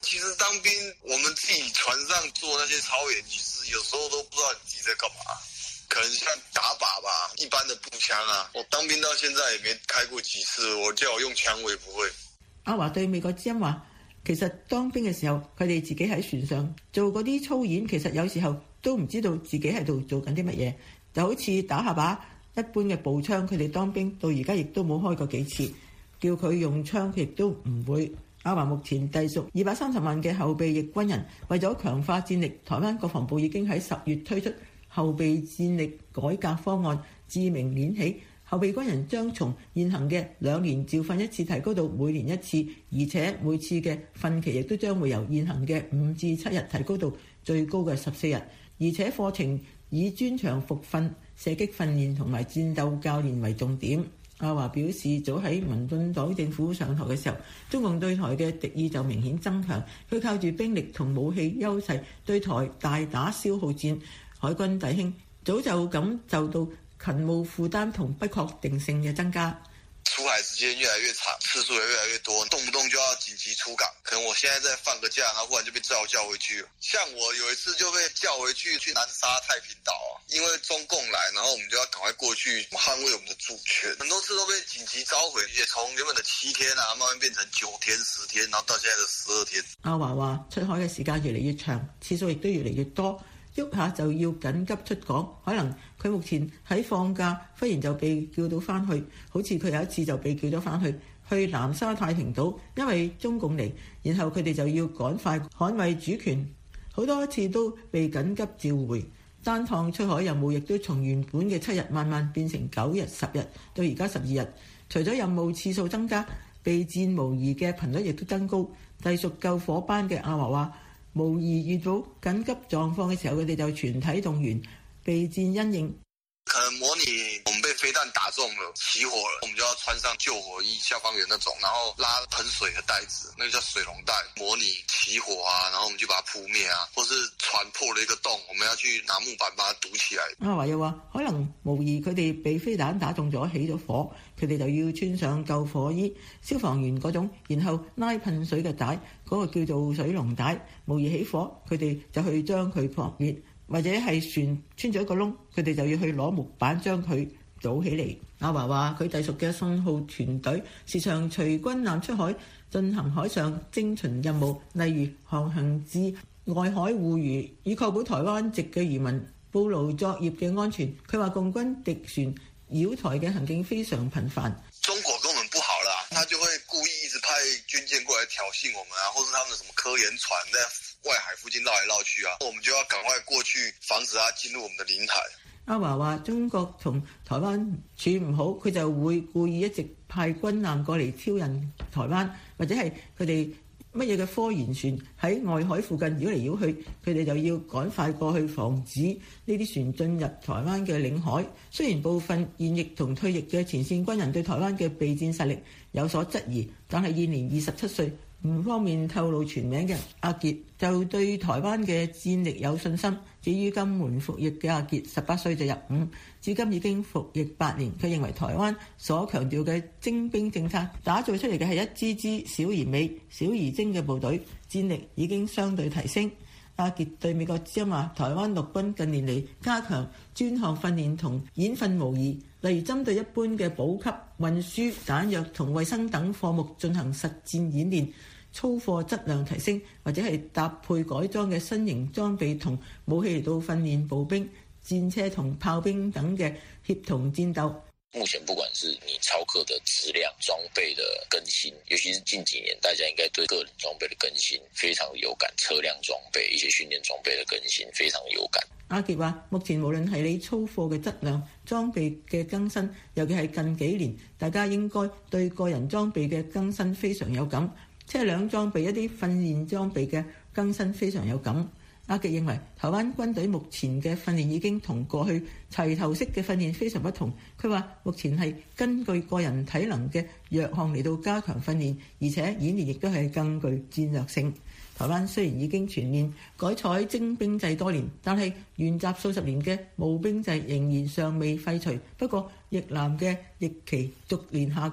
S12: 其實當兵，我們自己船上做那些操演，其實有時候都不知道你自己在幹嘛。可能像打靶吧，一般的步槍啊。我當兵到現在也沒開過幾次，我叫我用槍我也不會。
S11: 阿華對美國之音話，其實當兵嘅時候，佢哋自己喺船上做嗰啲操演，其實有時候都唔知道自己喺度做緊啲乜嘢，就好似打下靶一般嘅步槍，佢哋當兵到而家亦都冇開過幾次，叫佢用槍佢亦都唔會。阿華目前隸屬二百三十萬嘅後備役軍人，為咗強化戰力，台灣國防部已經喺十月推出後備戰力改革方案，自明年起，後備軍人將從現行嘅兩年召訓一次提高到每年一次，而且每次嘅訓期亦都將會由現行嘅五至七日提高到最高嘅十四日，而且課程以專長服訓、射擊訓練同埋戰鬥教練為重點。阿華表示，早喺民進黨政府上台嘅時候，中共對台嘅敵意就明顯增強，佢靠住兵力同武器優勢對台大打消耗戰，海軍弟兄早就感受到勤務負擔同不確定性嘅增加。
S12: 出海時間越來越長，次數也越來越多，動不動就要緊急出港。可能我現在在放個假，然後忽然就被召叫回去。像我有一次就被叫回去去南沙太平島啊，因為中共來，然後我們就要趕快過去捍衛我們的主權。很多次都被緊急召回，也從原本的七天啊，慢慢變成九天、十天，然後到現在的十二天。
S11: 阿華話：出海嘅時間越嚟越長，次數亦都越嚟越多。喐下就要緊急出港，可能佢目前喺放假，忽然就被叫到翻去，好似佢有一次就被叫咗翻去去南沙太平島，因為中共嚟，然後佢哋就要趕快捍衛主權，好多次都被緊急召回。單趟出海任務亦都從原本嘅七日慢慢變成九日、十日，到而家十二日。除咗任務次數增加，備戰模擬嘅頻率亦都增高。隸屬救火班嘅阿華話，模擬遇到緊急狀況嘅時候，佢哋就全體動員備戰因應。
S12: 可能模擬我們被飛彈打中了，起火了，我們就要穿上救火衣，消防員那種，然後拉噴水的袋子，那個叫水龍袋，模擬起火啊，然後我們就把它撲滅啊，或是船破了一個洞，我們要去拿木板把它堵起來。
S11: 阿華又話，可能模擬佢哋被飛彈打中咗，起咗火，佢哋就要穿上救火衣，消防員嗰種，然後拉噴水嘅帶，嗰、那個叫做水龍帶，模擬起火，佢哋就去將佢撲滅。或者係船穿咗一個窿，佢哋就要去攞木板將佢組起嚟。阿華話：佢隸屬嘅信號團隊時常隨軍艦出海進行海上偵巡任務，例如航行至外海護漁，以確保台灣籍嘅漁民捕撈作業嘅安全。佢話共軍敵船繞台嘅行徑非常頻繁。
S12: 中國跟我們不好啦，他就會故意一直派軍艦過來挑釁我們啊，或是他們的什麼科研船在外海附近繞來繞去啊，我們就要趕快過去防止他進入我們的領海。
S11: 阿華話：中國同台灣處唔好，佢就會故意一直派軍艦過嚟挑釁台灣，或者係佢哋乜嘢嘅科研船喺外海附近繞嚟繞去，佢哋就要趕快過去防止呢啲船進入台灣嘅領海。雖然部分現役同退役嘅前線軍人對台灣嘅備戰實力有所質疑，但係現年二十七歲，唔方便透露全名嘅阿傑就對台灣嘅戰力有信心。至於金門服役嘅阿傑，十八歲就入伍，至今已經服役八年。佢認為台灣所強調嘅徵兵政策，打造出嚟嘅係一支支小而美、小而精嘅部隊，戰力已經相對提升。阿傑對美國之音話：台灣陸軍近年嚟加強專項訓練同演訓模擬，例如針對一般嘅補給、運輸、彈藥同衛生等科目進行實戰演練。操課質量提升，或者係搭配改裝嘅新型裝備同武器嚟到訓練步兵、戰車同炮兵等嘅協同戰鬥。
S13: 目前不管是你操課的質量、裝備的更新，尤其是近幾年，大家應該對個人裝備的更新非常有感，車輛裝備、一些訓練裝備的更新非常有感。
S11: 阿傑話：目前無論係你操課嘅質量、裝備嘅更新，尤其係近幾年，大家應該對個人裝備嘅更新非常有感。車輛裝備一啲訓練裝備嘅更新非常有感。阿傑認為台灣軍隊目前嘅訓練已經同過去齊頭式嘅訓練非常不同。佢話目前係根據個人體能嘅弱項嚟到加強訓練，而且演練亦都係更具戰略性。台灣雖然已經全面改採徵兵制多年，但係沿襲數十年嘅募兵制仍然尚未廢除。不過役男嘅役期逐年下降，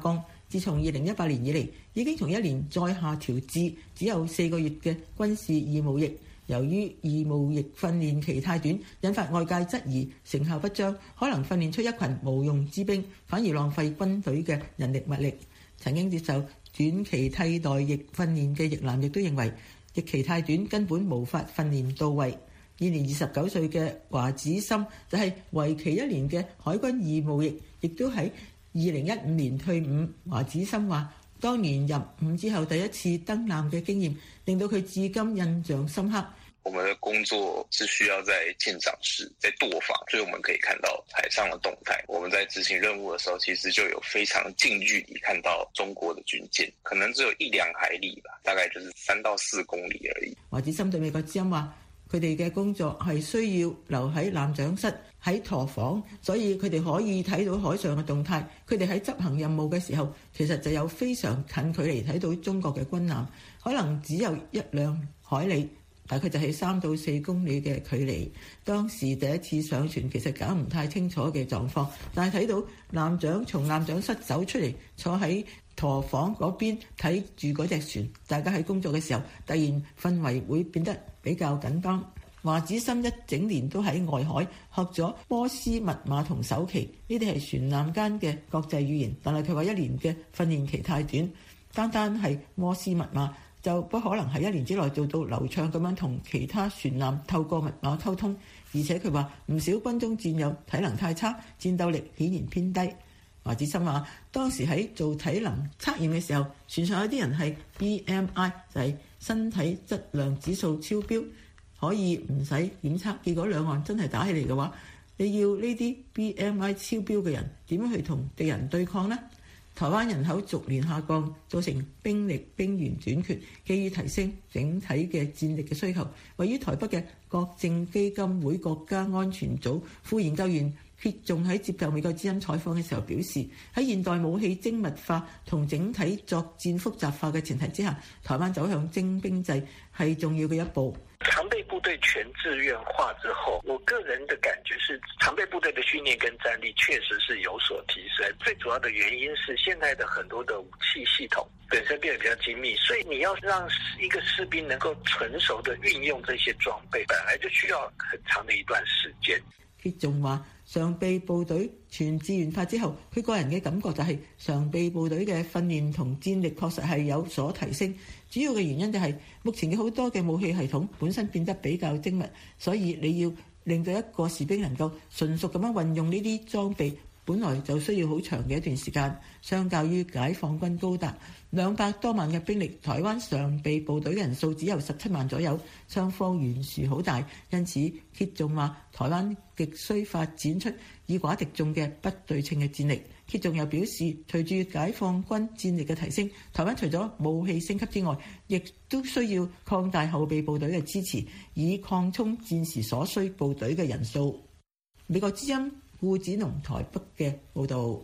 S11: 自從二零一八年以嚟，已經從一年再下調至只有四個月嘅軍事義務役。由於義務役訓練期太短，引發外界質疑成效不彰，可能訓練出一群無用之兵，反而浪費軍隊嘅人力物力。曾經接受短期替代役訓練嘅役男亦都認為，役期太短，根本無法訓練到位。現年二十九歲嘅華子森就係為期一年嘅海軍義務役，亦都喺二零一五年退伍。華子森話：當年入伍之後第一次登艦嘅經驗，令到佢至今印象深刻。
S14: 我們的工作是需要在艦長室在舵房，所以我們可以看到海上的動態。我們在執行任務的時候，其實就有非常近距離看到中國的軍艦，可能只有一兩海里吧，大概就是三到四公里而已。
S11: 華子森對美國之音話：佢哋嘅工作係需要留喺艦長室喺舵房，所以佢哋可以睇到海上嘅動態。佢哋喺執行任務嘅時候，其實就有非常近距離睇到中國嘅軍艦，可能只有一兩海里。大概就係三到四公里嘅距離。當時第一次上船，其實搞唔太清楚嘅狀況，但係睇到艦長從艦長室走出嚟，坐喺舵房嗰邊睇住嗰隻船。大家喺工作嘅時候，突然氛圍會變得比較緊張。華子森一整年都喺外海學咗摩斯密碼同首旗，呢啲係船艦間嘅國際語言。但係佢話一年嘅訓練期太短，單單係摩斯密碼就不可能喺一年之內做到流暢咁樣同其他船艦透過密碼溝通，而且佢話唔少軍中戰友體能太差，戰鬥力顯然偏低。華子森話當時喺做體能測驗嘅時候，船上有啲人係 B M I 就係身體質量指數超標，可以唔使檢測，結果兩岸真係打起嚟嘅話，你要呢啲 B M I 超標嘅人點樣去同敵人對抗呢？台灣人口逐年下降，造成兵力兵源短缺，基於提升整體嘅戰力嘅需求，位於台北嘅國政基金會國家安全組副研究員薛仲喺接受美國之音採訪嘅時候表示，喺現代武器精密化同整體作戰複雜化嘅前提之下，台灣走向徵兵制係重要嘅一步。
S15: 常備部隊全自願化之後，我個人的感覺是常備部隊的訓練跟戰力確實是有所提升。最主要的原因是現在的很多的武器系統本身變得比較精密，所以你要讓一個士兵能夠純熟的運用這些裝備，本來就需要很長的一段時間。
S11: 佢仲話常備部隊全自願化之後，佢個人嘅感覺就係常備部隊嘅訓練同戰力確實係有所提升。主要嘅原因就係目前嘅好多嘅武器系統本身變得比較精密，所以你要令到一個士兵能夠純熟咁樣運用呢啲裝備，本來就需要好長嘅一段時間。相較於解放軍高達兩百多萬嘅兵力，台灣常備部隊嘅人數只有十七萬左右，雙方懸殊好大。因此揭仲話台灣極需發展出以寡敵眾嘅不對稱嘅戰力。揭仲又表示，隨住解放軍戰力嘅提升，台灣除咗武器升級之外，亦都需要擴大後備部隊嘅支持，以擴充戰時所需部隊嘅人數。美國之音顧子農台北嘅報導。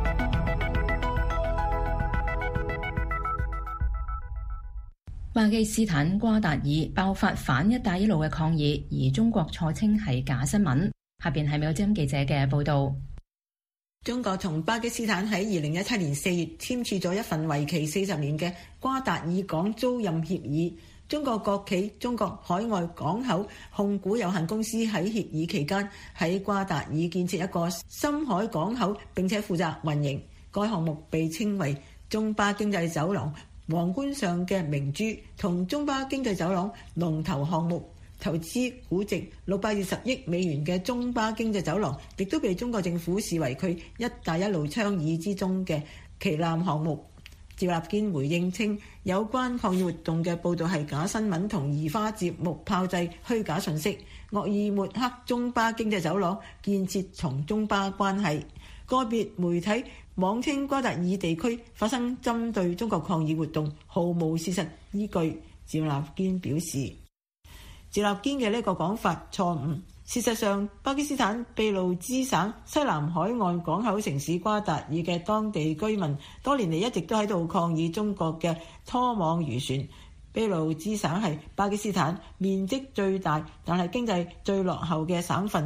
S2: 巴基斯坦瓜達爾爆發反一帶一路嘅抗議，而中國錯稱係假新聞。下邊係美國之音記者嘅報導。
S11: 中國同巴基斯坦喺二零一七年四月簽署咗一份為期四十年嘅瓜達爾港租賃協議。中國國企中國海外港口控股有限公司喺協議期間喺瓜達爾建設一個深海港口，並且負責運營。該項目被稱為中巴經濟走廊皇冠上嘅明珠，同中巴經濟走廊龍頭項目。投資估值六百二十億美元嘅中巴經濟走廊，亦都被中國政府視為佢一帶一路倡議之中嘅旗艦項目。趙立堅回應稱，有關抗議活動嘅報導係假新聞同移花接木炮製虛假信息，惡意抹黑中巴經濟走廊建設從中巴關係。個別媒體妄稱瓜達爾地區發生針對中國抗議活動，毫無事實依據。趙立堅表示，趙立堅嘅呢個講法錯誤。事實上，巴基斯坦秘魯茲省西南海岸港口城市瓜達爾嘅當地居民多年嚟一直都喺度抗議中國嘅拖網漁船。秘魯茲省係巴基斯坦面積最大但係經濟最落後嘅省份，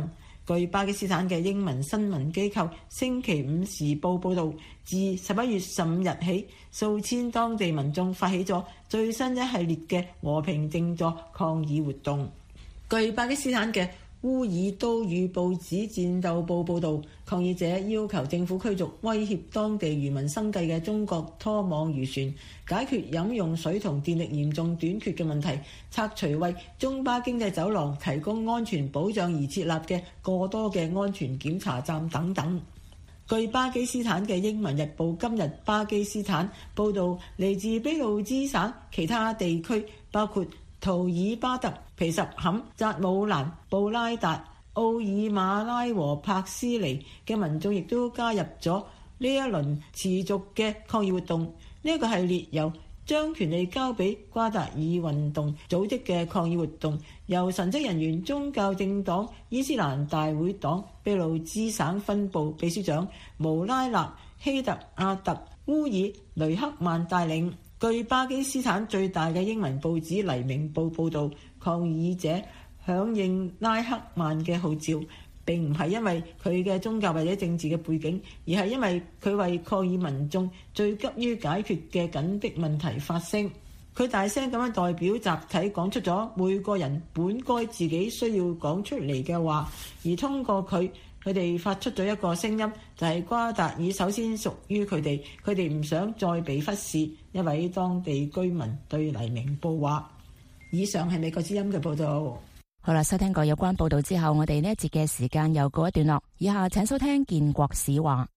S11: 據巴基斯坦嘅英文新聞機構星期五時報報導，自十一月十五日起，數千當地民眾發起咗最新一系列嘅和平靜坐抗議活動。據巴基斯坦嘅烏爾都語報紙戰鬥報報導，抗議者要求政府驅逐威脅當地漁民生計嘅中國拖網漁船，解決飲用水同電力嚴重短缺嘅問題，拆除為中巴經濟走廊提供安全保障而設立嘅過多嘅安全檢查站等等。據巴基斯坦嘅英文日報今日巴基斯坦報導，嚟自俾路支省其他地區，包括圖爾巴特、皮什坎、扎姆蘭、布拉達、奧爾馬拉和柏斯尼嘅民眾亦都加入咗呢一輪持續嘅抗議活動。呢、這、一個系列由將權力交俾瓜達爾運動組織嘅抗議活動，由神職人員宗教政黨伊斯蘭大會黨俾路支省分部秘書長穆拉納希特阿特烏爾雷克曼帶領。據巴基斯坦最大嘅英文報紙黎明報報導，抗議者響應拉克曼嘅號召，並唔係因為佢嘅宗教或者政治嘅背景，而係因為佢為抗議民眾最急於解決嘅緊迫問題發聲。佢大聲咁樣代表集體講出咗每個人本該自己需要講出嚟嘅話，而通過佢，佢哋發出咗一個聲音，就係瓜達爾首先屬於佢哋，佢哋唔想再被忽視。一位當地居民對黎明報話。以上係美國之音嘅報導。
S16: 好啦，收聽過有關報導之後，我哋呢一節嘅時間又告一段落。以下請收聽建國史話。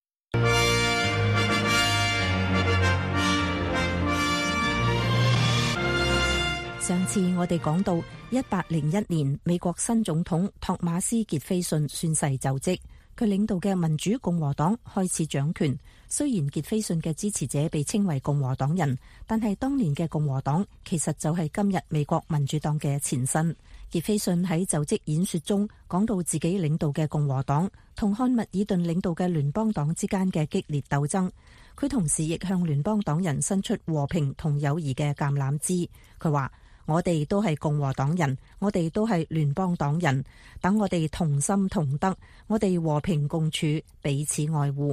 S17: 上次我哋講到一八零一年，美國新總統托馬斯傑斐遜宣誓就職，佢領導嘅民主共和黨開始掌權。雖然傑斐遜嘅支持者被稱為共和黨人，但係當年嘅共和黨其實就係今日美國民主黨嘅前身。傑斐遜喺就職演說中講到自己領導嘅共和黨同漢密爾頓領導嘅聯邦黨之間嘅激烈鬥爭，佢同時亦向聯邦黨人伸出和平同友誼嘅橄欖枝。佢話：我哋都係共和黨人，我哋都係聯邦黨人，等我哋同心同德，我哋和平共處，彼此愛護。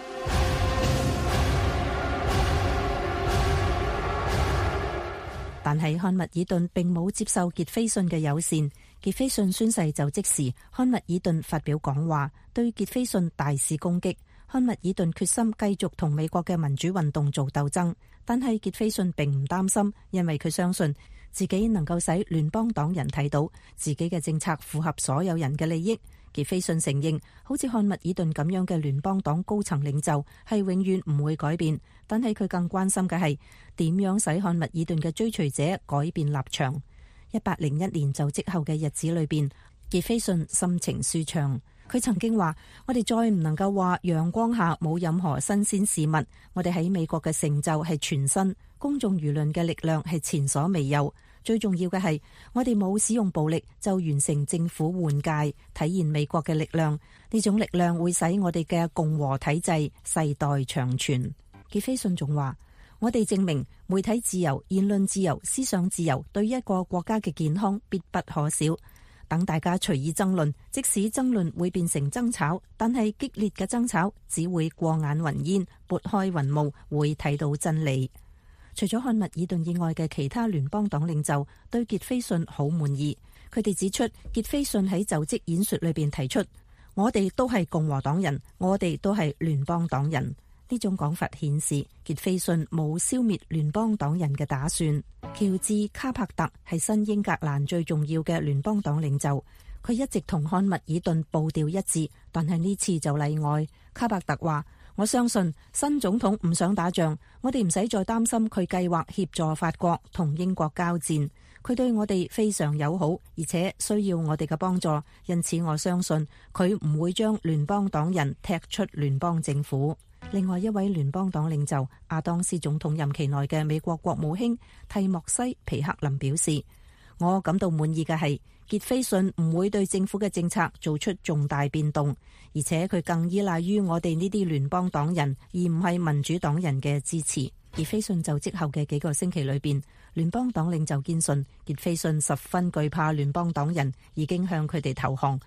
S17: 但係漢密爾頓並冇接受傑斐遜嘅友善。傑斐遜宣誓就職時，漢密爾頓發表講話，對傑斐遜大肆攻擊。漢密爾頓決心繼續同美國嘅民主運動做鬥爭，但係傑斐遜並唔擔心，因為佢相信自己能夠使聯邦黨人睇到自己嘅政策符合所有人嘅利益。傑斐遜承認，好似漢密爾頓咁樣嘅聯邦黨高層領袖係永遠唔會改變，但係佢更關心嘅係點樣使漢密爾頓嘅追隨者改變立場。一八零一年就職後嘅日子裏邊，傑斐遜心情舒暢。佢曾經話：我哋再唔能夠話陽光下冇任何新鮮事物，我哋喺美國嘅成就係全新，公眾輿論嘅力量係前所未有。最重要嘅係，我哋冇使用暴力就完成政府換屆，體現美國嘅力量。呢種力量會使我哋嘅共和體制世代長存。傑斐遜仲話：我哋證明媒體自由、言論自由、思想自由對一個國家嘅健康必不可少。等大家隨意爭論，即使爭論會變成爭吵，但係激烈嘅爭吵只會過眼雲煙，撥開雲霧，會睇到真理。除咗漢密爾頓以外嘅其他聯邦黨領袖對傑斐遜好滿意，佢哋指出傑斐遜喺就職演說裏邊提出：我哋都係共和黨人，我哋都係聯邦黨人。呢種講法顯示傑斐遜冇消滅聯邦黨人嘅打算。喬治卡柏特係新英格蘭最重要嘅聯邦黨領袖，佢一直同漢密爾頓步調一致，但係呢次就例外。卡柏特話：我相信新總統唔想打仗，我哋唔使再擔心佢計劃協助法國同英國交戰。佢對我哋非常友好，而且需要我哋嘅幫助，因此我相信佢唔會將聯邦黨人踢出聯邦政府。另外一位聯邦黨領袖亞當斯總統任期內嘅美國國務卿蒂莫西皮克林表示：我感到滿意嘅係傑斐遜唔會對政府嘅政策做出重大變動，而且佢更依賴於我哋呢啲聯邦黨人，而唔係民主黨人嘅支持。傑斐遜就職後嘅幾個星期裏邊，聯邦黨領袖堅信傑斐遜十分懼怕聯邦黨人，已經向佢哋投降。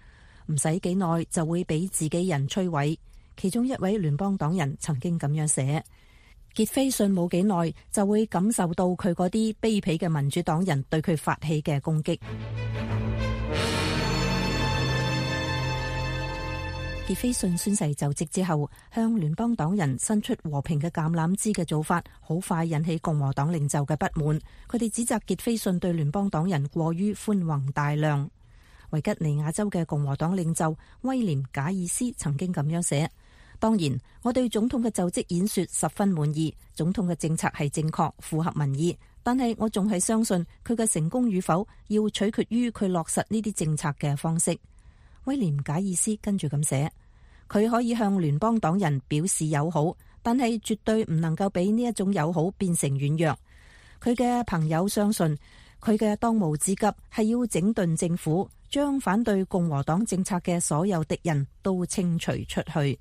S17: 唔使幾耐就會俾自己人摧毀。其中一位聯邦黨人曾經咁樣寫：傑斐遜冇幾耐就會感受到佢嗰啲卑鄙嘅民主黨人對佢發起嘅攻擊。傑斐遜宣誓就職之後，向聯邦黨人伸出和平嘅橄欖枝嘅做法，好快引起共和黨領袖嘅不滿。佢哋指責傑斐遜對聯邦黨人過於寬宏大量。維吉尼亞州嘅共和黨領袖威廉賈爾斯曾經咁樣寫：當然，我對總統嘅就職演說十分滿意，總統嘅政策係正確，符合民意。但係我仲係相信佢嘅成功與否，要取決於佢落實呢啲政策嘅方式。威廉賈爾斯跟住咁寫：佢可以向聯邦黨人表示友好，但係絕對唔能夠俾呢一種友好變成軟弱。佢嘅朋友相信佢嘅當務之急係要整頓政府，將反對共和黨政策嘅所有敵人都清除出去。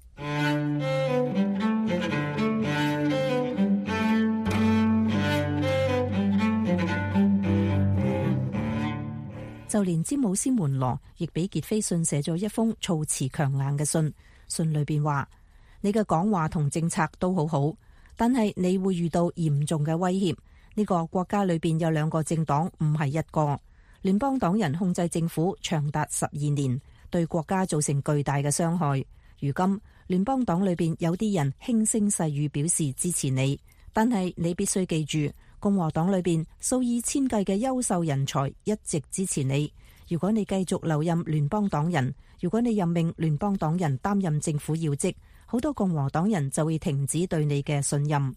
S17: 就連詹姆斯門羅亦俾傑斐遜寫咗一封措辭強硬嘅信，信裏邊話：你嘅講話同政策都好好，但係你會遇到嚴重嘅威脅。呢個國家裏邊有兩個政黨，唔係一個。聯邦黨人控制政府長達十二年，對國家造成巨大嘅傷害。如今聯邦黨裏邊有啲人輕聲細語表示支持你，但係你必須記住，共和黨裏邊數以千計嘅優秀人才一直支持你。如果你繼續留任聯邦黨人，如果你任命聯邦黨人擔任政府要職，好多共和黨人就會停止對你嘅信任。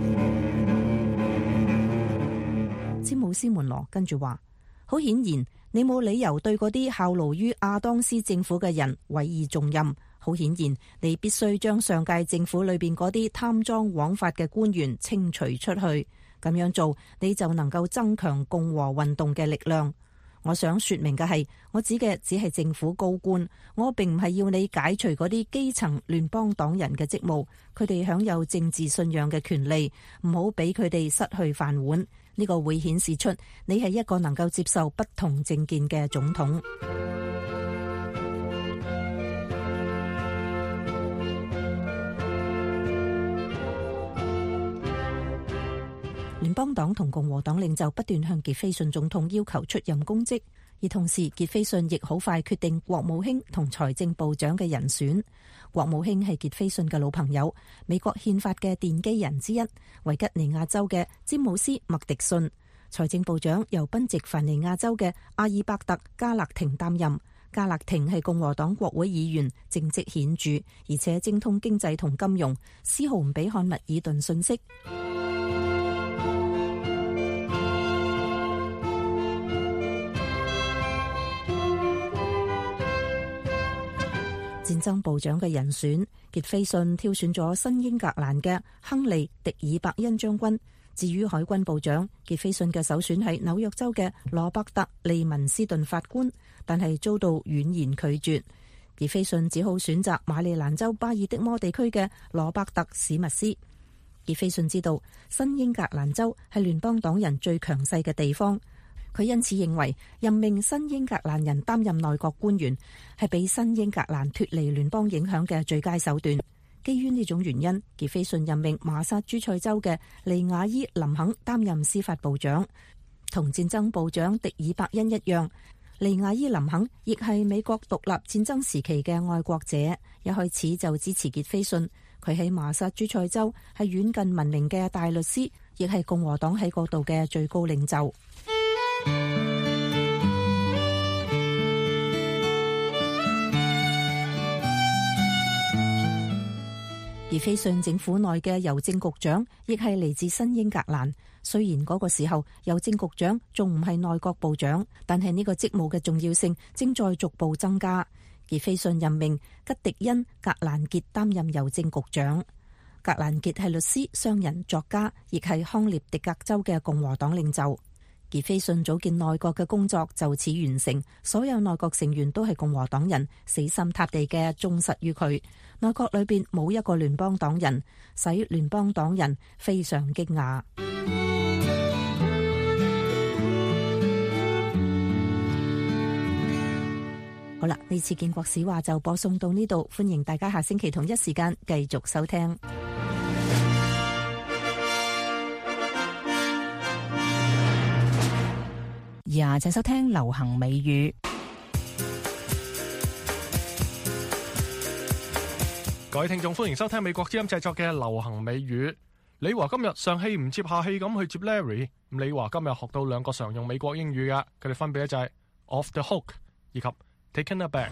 S17: 詹姆斯門羅跟住話：好顯然，你冇理由對嗰啲效勞於亞當斯政府嘅人委以重任。好顯然，你必須將上屆政府裏邊嗰啲貪贓枉法嘅官員清除出去。咁樣做，你就能夠增強共和運動嘅力量。我想說明嘅係，我指嘅只係政府高官，我並唔係要你解除嗰啲基層聯邦黨人嘅職務。佢哋享有政治信仰嘅權利，唔好俾佢哋失去飯碗。呢個會顯示出你係一個能夠接受不同政見嘅總統。聯邦黨同共和黨領袖不斷向傑斐遜總統要求出任公職，而同時傑斐遜亦好快決定國務卿同財政部長嘅人選。國務卿係傑斐遜嘅老朋友，美國憲法嘅奠基人之一，維吉尼亞州嘅詹姆斯麥迪遜。財政部長由賓夕凡尼亞州嘅阿爾伯特加勒廷擔任。加勒廷係共和黨國會議員，政績顯著，而且精通經濟同金融，絲毫唔俾漢密爾頓遜色。戰爭部長嘅人選，傑斐遜挑選咗新英格蘭嘅亨利·迪爾伯恩將軍。至於海軍部長，傑斐遜嘅首選係紐約州嘅羅伯特·利文斯頓法官，但係遭到婉言拒絕。傑斐遜只好選擇馬里蘭州巴爾的摩地區嘅羅伯特·史密斯。傑斐遜知道新英格蘭州係聯邦黨人最強勢嘅地方。佢因此認為任命新英格蘭人擔任內閣官員係俾新英格蘭脫離聯邦影響嘅最佳手段。基於呢種原因，傑斐遜任命馬薩諸塞州嘅利亞伊林肯擔任司法部長。同戰爭部長迪爾伯恩一樣，利亞伊林肯亦係美國獨立戰爭時期嘅愛國者，一開始就支持傑斐遜。佢喺馬薩諸塞州係遠近聞名嘅大律師，亦係共和黨喺嗰度嘅最高領袖。傑斐遜政府內嘅郵政局長亦係嚟自新英格蘭。雖然嗰個時候郵政局長仲唔係內閣部長，但係呢個職務嘅重要性正在逐步增加。傑斐遜任命吉迪恩·格蘭傑擔任郵政局長。格蘭傑係律師、商人、作家，亦係康涅狄格州嘅共和黨領袖。傑斐遜組建內閣嘅工作就此完成，所有內閣成員都係共和黨人，死心塌地嘅忠實於佢。內閣裏邊冇一個聯邦黨人，使聯邦黨人非常驚訝。 好啦，呢次建國史話就播送到呢度，歡迎大家下星期同一時間繼續收聽。
S16: 而家請收聽流行美語。
S1: 各位聽眾，歡迎收聽美國之音製作嘅流行美語。李華今日上氣唔接下氣咁去接 Larry。李華今日學到兩個常用美國英語嘅，佢哋分別就係 off the hook 以及 taken aback。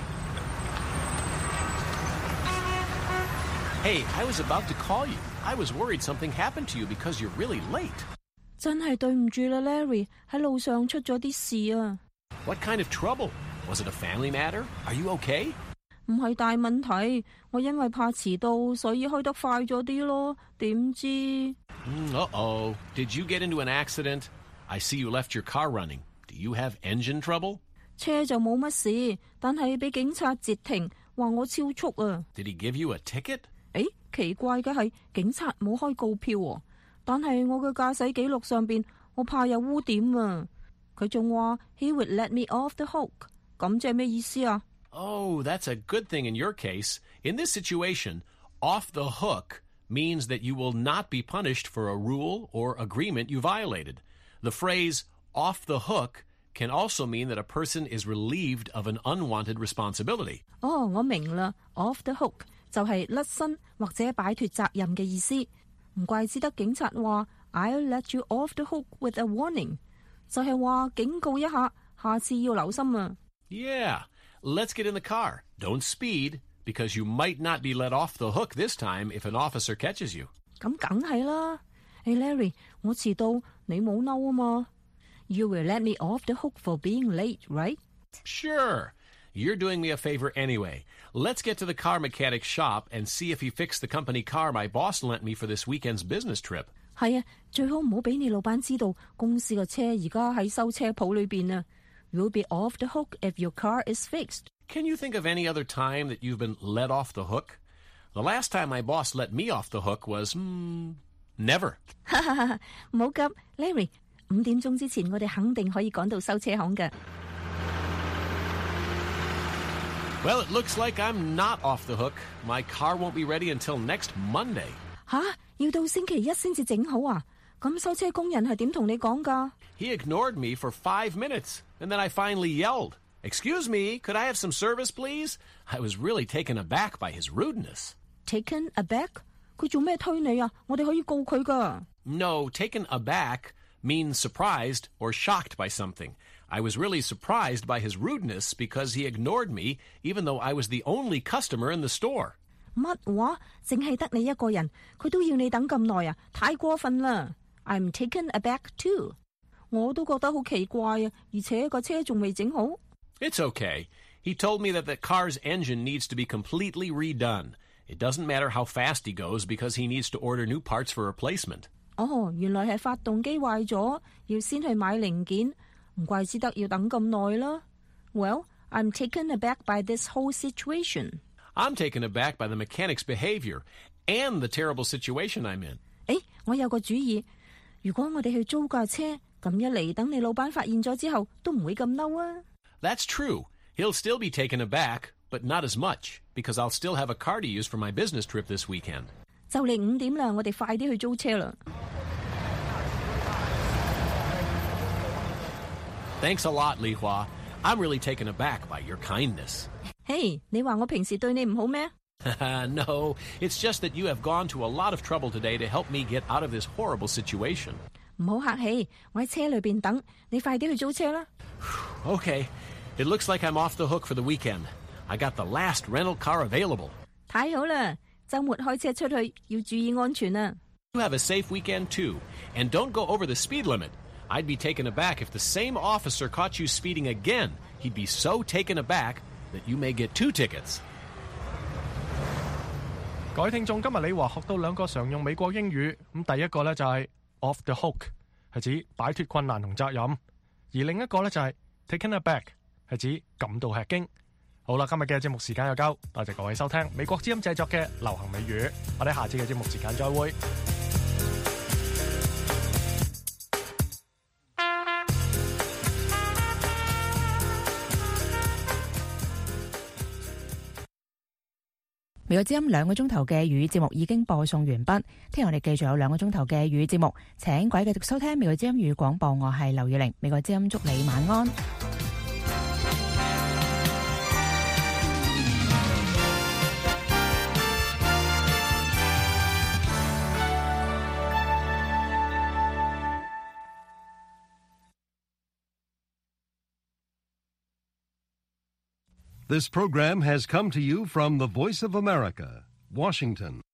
S18: Hey, I was about to call you. I was worried something happened to you because you're really late.
S17: 真係對唔住啦 Larry， 喺路上出咗啲事啊。
S18: What kind of trouble? Was it a family matter? Are you okay?
S17: 唔係大問題，我因為怕遲到，所以開得快咗啲咯。點知
S18: Uh-oh. Did you get into an accident? I see you left your car running. Do you have engine trouble?
S17: 車就冇乜事，但係俾警察截停，話我超速啊。
S18: Did he give you a ticket?
S17: 誒，奇怪嘅係警察冇開告票喎，但係我嘅駕駛記錄上邊，我怕有污點啊。佢仲話 He would let me off the hook。 咁即係咩意思啊？
S18: Oh, that's a good thing in your case. In this situation, off the hook means that you will not be punished for a rule or agreement you violated. The phrase off the hook can also mean that a person is relieved of an unwanted responsibility.
S17: 哦，我明啦 ，off the hook 就係甩身或者擺脫責任嘅意思。唔怪之得警察話 I'll let you off the hook with a warning， 就係話警告一下，下次要留心啊。
S18: Yeah, let's get in the car. Don't speed, because you might not be let off the hook this time if an officer catches you.
S17: 咁梗係啦。Hey Larry， 我遲到，你冇嬲啊嘛？ You will let me off the hook for being late, right?
S18: Sure. You're doing me a favor anyway. Let's get to the car mechanic's shop and see if he fixed the company car my boss lent me for this weekend's business trip.
S17: 係啊，最好唔好俾你老闆知道公司嘅車而家喺修車鋪裏邊啊。You'll be off the hook if your car is fixed.
S18: Can you think of any other time that you've been let off the hook? The last time my boss let me off the hook was, hmm, never.
S17: 唔好急 ，Larry。五點鐘之前，我哋肯定可以趕到修車行嘅。
S18: Well, it looks like I'm not off the hook. My car won't be ready until next Monday.
S17: 吓，要到星期一先至整好啊？咁修車工人係點同你講㗎？
S18: He ignored me for five minutes, and then I finally yelled, "Excuse me, could I have some service, please?" I was really taken aback by his rudeness.
S17: Taken aback？ 佢做咩推你啊？我哋可以告佢㗎。
S18: No, taken aback means surprised or shocked by something. I was really surprised by his rudeness because he ignored me, even though I was the only customer in the store.
S17: 乜話？淨係得你一個人，佢都要你等咁耐啊？太過分啦 ！I'm taken aback too. 我都覺得好奇怪啊，而且個車仲未整好。
S18: It's okay. He told me that the car's engine needs to be completely redone. It doesn't matter how fast he goes because he needs to order new parts for replacement.
S17: 哦，原來係發動機壞咗，要先去買零件，唔怪之得要等咁耐啦。Well, I'm taken aback by this whole situation.
S18: I'm taken aback by the mechanic's behavior and the terrible situation I'm in.
S17: 誒，我有個主意，如果我哋去租架車，咁一嚟等你老闆發現咗之後，都唔會咁嬲啊。
S18: That's true. He'll still be taken aback, but not as much, because I'll still have a car to use for my business trip this weekend.
S17: 就嚟五點啦，我哋快啲去租車啦。
S18: Thanks a lot, Li Hua. I'm really taken aback by your kindness.
S17: Hey, 你話我平時對你唔好咩？
S18: No, it's just that you have gone to a lot of trouble today to help me get out of this horrible situation.
S17: 唔好客氣，我喺車裏邊等，你快啲去租車啦。
S18: Okay, it looks like I'm off the hook for the weekend. I got the last rental car available.
S17: 太好啦，週末開車出去要注意安全啊。
S18: You have a safe weekend too, and don't go over the speed limit. I'd be taken aback if the same officer caught you speeding again. He'd be so taken aback that you may get two tickets.
S1: 各位聽眾，今日李華學到兩個常用美國英語，咁第一個咧就係 off the hook，係指擺脫困難同責任；而另一個咧就係 taken aback，係指感到吃驚。好啦，今日嘅節目時間又夠，多謝各位收聽美國之音製作嘅流行美語，我哋下次嘅節目時間再會。
S16: 美國之音兩個鐘頭嘅粵語節目已經播送完畢，聽日我哋繼續有兩個鐘頭嘅粵語節目，請各位繼續收聽美國之音粵語廣播，我係劉月玲，美國之音祝你晚安。
S19: This program has come to you from the Voice of America, Washington.